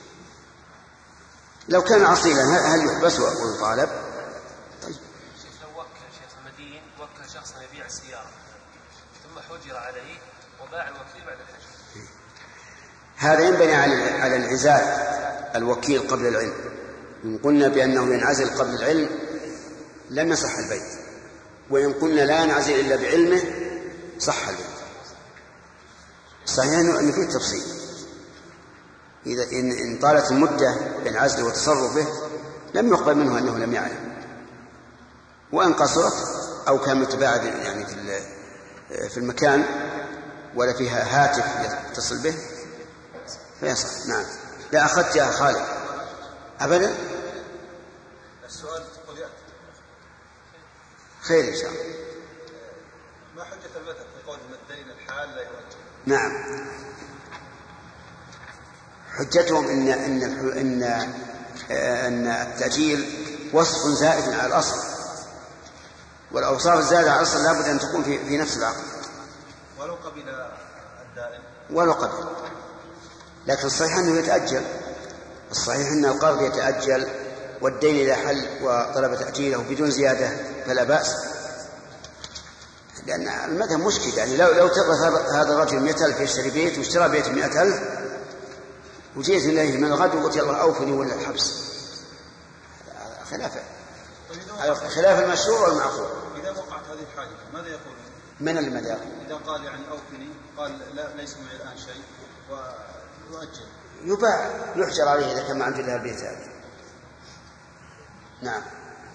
لو كان أصيلا هل يحبس ويطالب؟ طيب. لو وكل شيخ المدين وكل شخصا يبيع السيارة ثم حجر عليه وباع الوكيل بعد الحجر. هذا ينبني على على انعزال الوكيل قبل العلم. إن قلنا بأنه ينعزل قبل العلم لم يصح البيع، وإن قلنا لا ينعزل إلا بعلمه صح البيع. صحيح أنه فيه تفصيل، إذا إن طالت المدة بين عزله وتصرفه لم يقبل منه أنه لم يعلم، وإن قصرت أو كان متباعد يعني في في المكان ولا فيها هاتف يتصل به فيصح. نعم. لا أخذت يا خالد أبدا. السؤال تقول يأتي خير إن شاء الله. ما حجة المذهب في قول أن الدين الحال لا يؤجل؟ نعم، حجتهم إن إن إن أن التأجيل وصف زائد على الأصل، والأوصاف الزائدة على الأصل لابد أن تكون في في نفس العقد ولو قبل الدائن ولو قبل. لكن الصحيح أنه يتأجل، الصحيح أن القرض يتأجل والدين إذا حل وطلب تأجيله بدون زيادة فلا بأس، لأن المذهب مشكل. يعني لو لو تقرأ هذا الرجل مئة ألف يشتري بيت واشترى بيت مئة ألف وجيت إليه من الغد وقلت يلا أوفني ولا الحبس، خلاف خلاف المشروع والمعقول. إذا وقعت هذه الحاجة ماذا يقول؟ من المذهب؟ إذا قال يعني أوفني قال لا ليس معي الآن شيء ويؤجل يباع يحجر عليه إذا كان ما عنده إلا البيت هذا. نعم.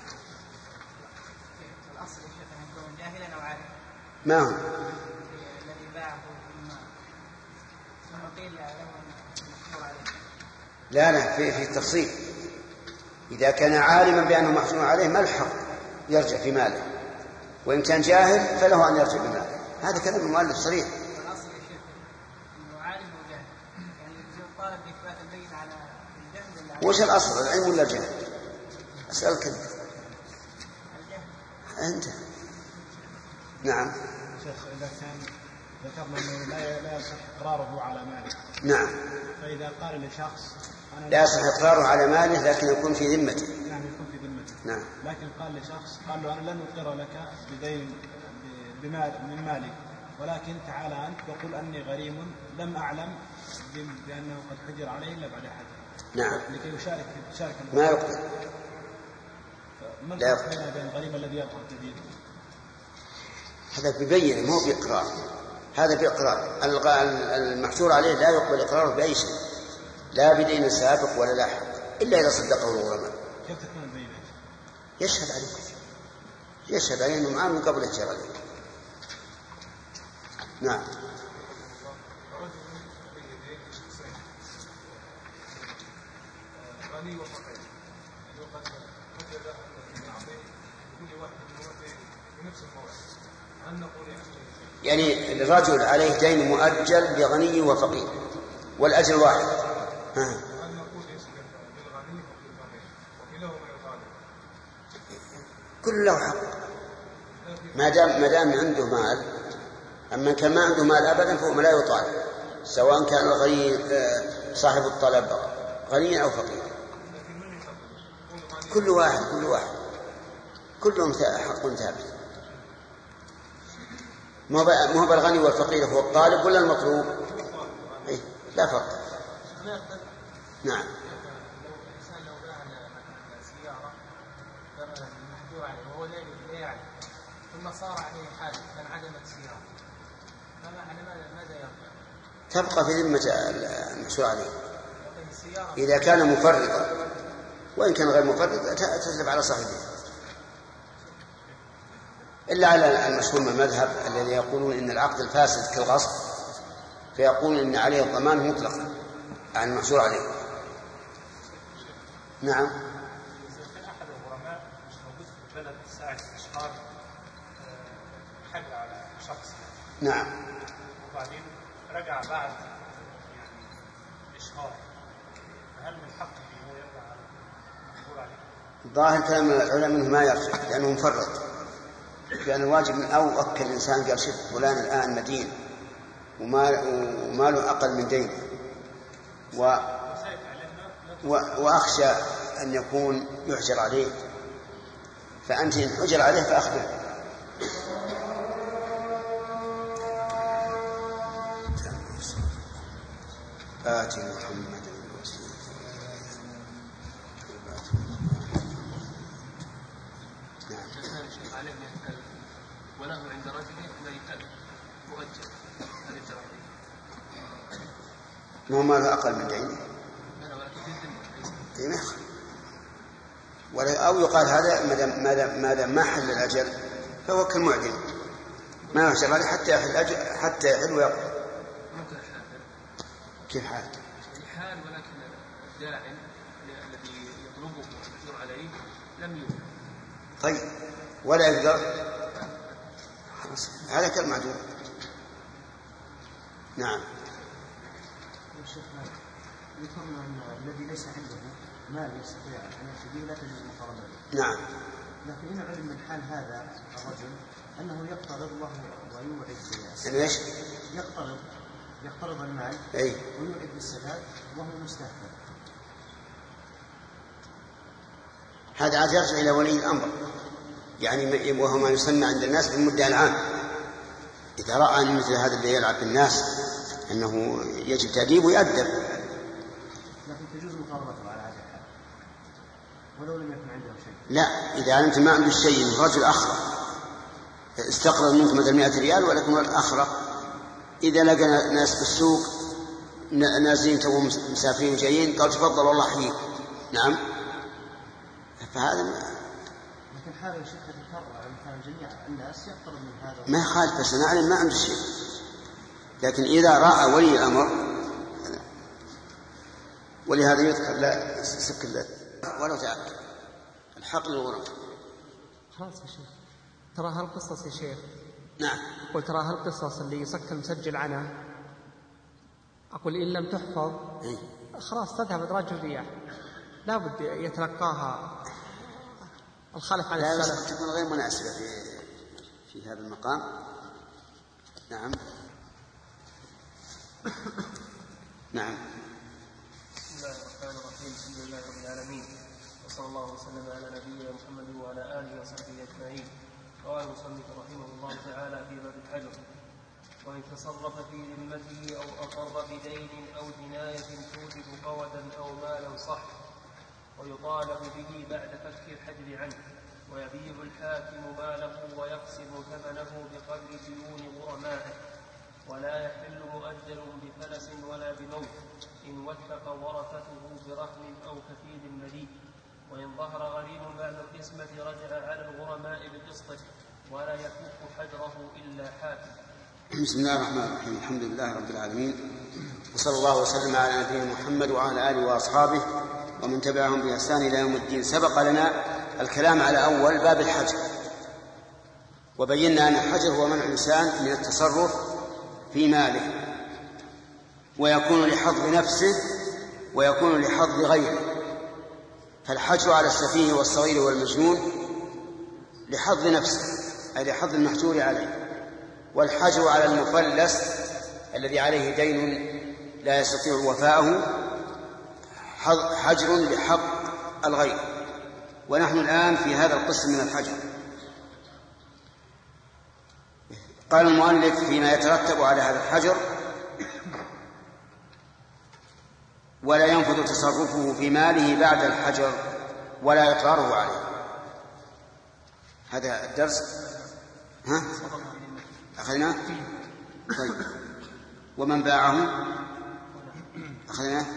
الأصل يا شيخ أن يكون جاهلا أو عالما. ما هو؟ الذي باعه ثم ثم قيل له محجور عليه. لا لا في في التفصيل. إذا كان عالما بأنه محجور عليه ما الحق يرجع في ماله، وإن كان جاهل فله أن يرجع بماله. هذا كلام المؤلف صريح. الأصل يا شيخ أنه عالم وجاهل، يعني يجوز طالب بإثبات البين على الجهل ولا؟ وش الأصل العلم ولا الجهل؟ أسألك أنت. أنت. نعم. شيخ إذا كان ذكرنا أنه لا لا يصح إقراره على ماله. نعم. فإذا قال لشخص أنا لا يصح إقراره على ماله لكن يكون في ذمته. يعني يكون في ذمته. نعم. لكن قال لشخص قال له أنا لن أقر لك بدين بمال من مالي، ولكن تعال أنت وقل أني غريم لم أعلم بأنه قد حجر عليه إلا بعد حجر. نعم. لكي يشارك يشارك ما يقبل. ما الفرق بين الغريم الذي يقبل جديد؟ هذا ببين مو بإقرار، هذا بإقرار. المحجور عليه لا يقبل إقراره بأي شيء، لا بدين سابق ولا لاحق إلا إذا صدقه الغرماء. كيف تكون البينة؟ يشهد عليه يشهد عليه أنه معه من قبل الجرى عليه. نعم. يعني الرجل عليه دين مؤجل بغني وفقير والأجل واحد. ها. كل له حق ما دام ما دام عنده مال. أما كان ما عنده مال أبدا فهو لا يطالب، سواء كان الغني صاحب الطلب غني أو فقير. كل واحد كل واحد كلهم حق ثابت. ما هو بالغني والفقير هو الطالب ولا المطلوب؟ إيه؟ لا فرق. نعم. ثم صار عليه حادث فانعدمت السيارة، ماذا يرجع؟ تبقى في ذمة المحجور عليه إذا كان مفرطا، وإن كان غير مفرط تسلب على صاحبه، إلا على المشهور من المذهب الذي يقولون إن العقد الفاسد كالغصب، فيقول إن عليه الضمان مطلقا عن المحجور عليه. نعم. أحد الغرماء مش موجود في البلد ساعة إشهار حاجة على شخص. نعم. وبعدين رجع بعد يعني إشهار، فهل من حقه هو يرجع على ظاهر كلام العلماء منه ما يرجع لأنه مفرط، لأن الواجب من أو أكل الإنسان قال شوف فلان الآن مدين وماله أقل من دين و... و... وأخشى أن يكون يحجر عليه، فأنت إن حجر عليه فأخبر. آتي محمد الوسيلة عليه من يتكلم وله عند رجل ميتا مؤجل هل يجرى ما هو ماله أقل من دين لا ولكن في الذمة ليس ولا أو يقال هذا ما دام ما دام ما دام ما حل الأجل فهو كالمعدم ما يحجر عليه حتى يحل الأجل حتى يحل ويقضي. كيف حال؟ حال ولكن الداعم الذي يطلبه المحجور عليه لم يوجد. طيب ولا يقدر هذا كالمعدوم. نعم. ذكرنا أن الذي ليس عنده مال يستطيع أن يشتري لا تجوز المقارنة. نعم. لكن إن علم من حال هذا الرجل أنه يقترض وهو ويوعد أنه إيش؟ يقترض يقترض المال أي ويوعد بالسداد وهو مستهتر. هذا عاد يرجع إلى ولي الأمر، يعني وهو ما يسمى عند الناس بالمدعي العام. إذا رأى أن مثل هذا اللي يلعب بالناس أنه يجب تأديبه يؤدب. لكن تجوز مقارنته على هذا الحال ولو لم يكن عنده شيء. لا، إذا علمت ما عنده شيء رجل أخرق استقرض منك مثل مئة ريال ولكن أخرق، إذا لقى ناس بالسوق نازلين توهم مسافرين وجايين قال تفضل والله حييك. نعم. فهذا ما لكن حال الشيخ يتكرر على مثلا جميع الناس يقترض من هذا ما يخالف، بس نعلم ما عنده شيء. لكن إذا رأى ولي الأمر ولهذا يذكر لا سك ولو تأكد الحق للغرم. خلاص يا شيخ، ترى هالقصص يا شيخ. نعم. قلت ترى هالقصص اللي يصك المسجل عنها، أقول إن لم تحفظ إيه؟ خلاص تذهب إدراج الرياح، لا بد يتلقاها الخلف عن السلف. لا تكون غير مناسبة في في هذا المقام. نعم. نعم. بسم الله الرحمن الرحيم، الحمد لله رب العالمين، وصلى الله وسلم على نبينا محمد وعلى آله وصحبه أجمعين. قال المصنف رحمه الله تعالى في باب الحجر: وإن تصرف في ذمته أو أقر بدين أو جناية توجب قودا أو مالا صح، ويطالب به بعد فك الحجر عنه، ويبيع الحاكم ماله ويقسم ثمنه بقدر ديون غرمائه، ولا يحل مؤجل بفلس ولا بموت إن وثق ورثته برهن أو كفيل مليء. وإن ظهر غريم بعد القسمة رجع على الغرماء بقسطه، ولا يفك حجره إلا حاكم. بسم الله الرحمن الرحيم، الحمد لله رب العالمين، وصلى الله وسلم على نبينا محمد وعلى آله وأصحابه ومن تبعهم بإحسان إلى يوم الدين. سبق لنا الكلام على أول باب الحجر، وبينا أن الحجر هو منع الإنسان من التصرف في ماله، ويكون لحظ نفسه ويكون لحظ غيره. فالحجر على السفيه والصغير والمجنون لحظ نفسه أي لحظ المحجور عليه، والحجر على المفلس الذي عليه دين لا يستطيع وفاءه حجر لحق الغير. ونحن الآن في هذا القسم من الحجر. قال المؤلف فيما يترتب على هذا الحجر: ولا ينفذ تصرفه في ماله بعد الحجر ولا إقراره عليه. هذا الدرس ها أخذناه. طيب، ومن باعه أخذناه.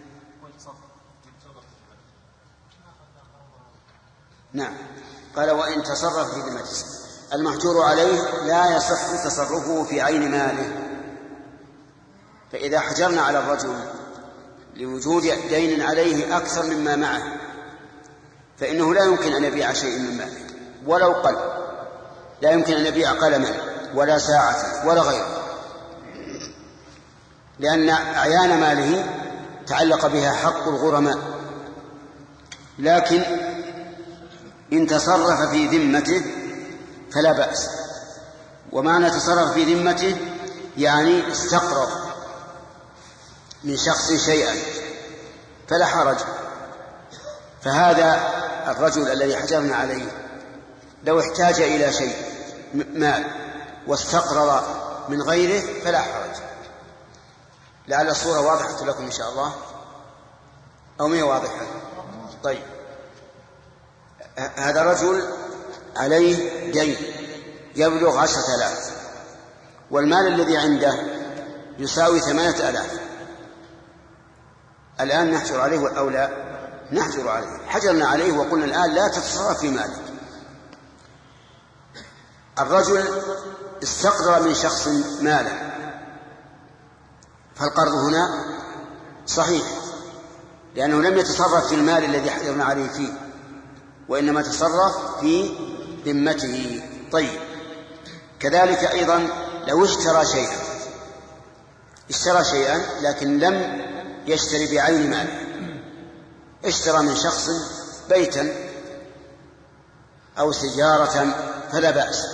نعم. قال وإن تصرف في ذمته، المحجور عليه لا يصح تصرفه في عين ماله. فإذا حجرنا على الرجل لوجود دين عليه أكثر مما معه فإنه لا يمكن أن يبيع شيء من ماله ولو قل، لا يمكن أن يبيع قلما ولا ساعة ولا غيره، لأن أعيان ماله تعلق بها حق الغرماء. لكن إن تصرف في ذمته فلا بأس. ومعنى تصرف في ذمته يعني استقرض من شخص شيئا فلا حرج. فهذا الرجل الذي حجرنا عليه لو احتاج إلى شيء مال واستقرض من غيره فلا حرج. لعل الصورة واضحة لكم إن شاء الله أو ما هي واضحة؟ طيب، هذا رجل عليه دين يبلغ عشرة آلاف والمال الذي عنده يساوي ثمانية آلاف. الآن نحجر عليه أو لا نحجر عليه؟ حجرنا عليه وقلنا الآن لا تتصرف في مالك. الرجل استقرض من شخص مالا فالقرض هنا صحيح لأنه لم يتصرف في المال الذي حجرنا عليه فيه وإنما تصرف في ذمته. طيب، كذلك أيضا لو اشترى شيئا اشترى شيئا لكن لم يشتري بعين مال، اشترى من شخص بيتا أو سيارة فلا بأس،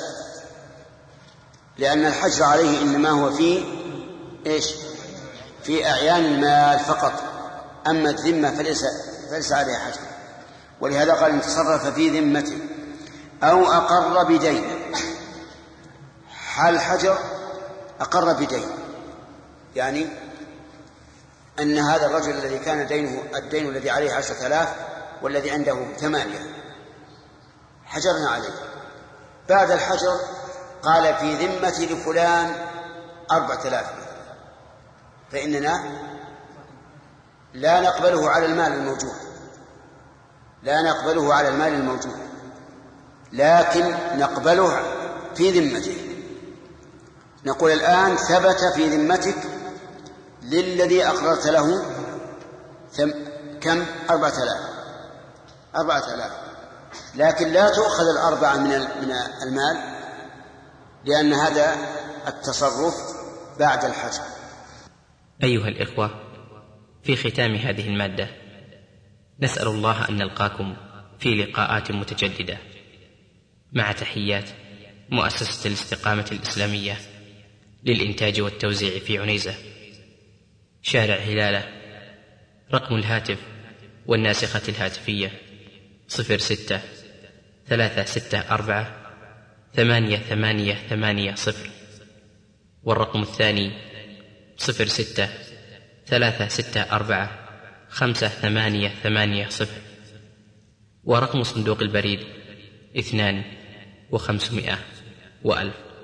لأن الحجر عليه إنما هو في إيش؟ في أعيان المال فقط، أما الذمة فليس, فليس عليها حجر. ولهذا قال إن تصرف في ذمته أو أقر بدين. حال الحجر أقر بدين، يعني أن هذا الرجل الذي كان دينه الدين الذي عليه عشرة آلاف والذي عنده ثمانية حجرنا عليه. بعد الحجر قال في ذمتي لفلان أربعة آلاف، فإننا لا نقبله على المال الموجود لا نقبله على المال الموجود لكن نقبله في ذمته. نقول الآن ثبت في ذمتك للذي أقررت له ثم كم؟ أربعة آلاف أربعة آلاف لكن لا تؤخذ الأربعة من من المال لأن هذا التصرف بعد الحجر. أيها الإخوة، في ختام هذه المادة نسأل الله أن نلقاكم في لقاءات متجددة، مع تحيات مؤسسة الاستقامة الإسلامية للإنتاج والتوزيع في عنيزة، شارع هلالة. رقم الهاتف والناسخة الهاتفية صفر ستة ثلاثة ستة أربعة ثمانية ثمانية ثمانية صفر، والرقم الثاني صفر ستة ثلاثة ستة أربعة خمسة ثمانية ثمانية صفر، ورقم صندوق البريد اثنان وخمسمائة وألف.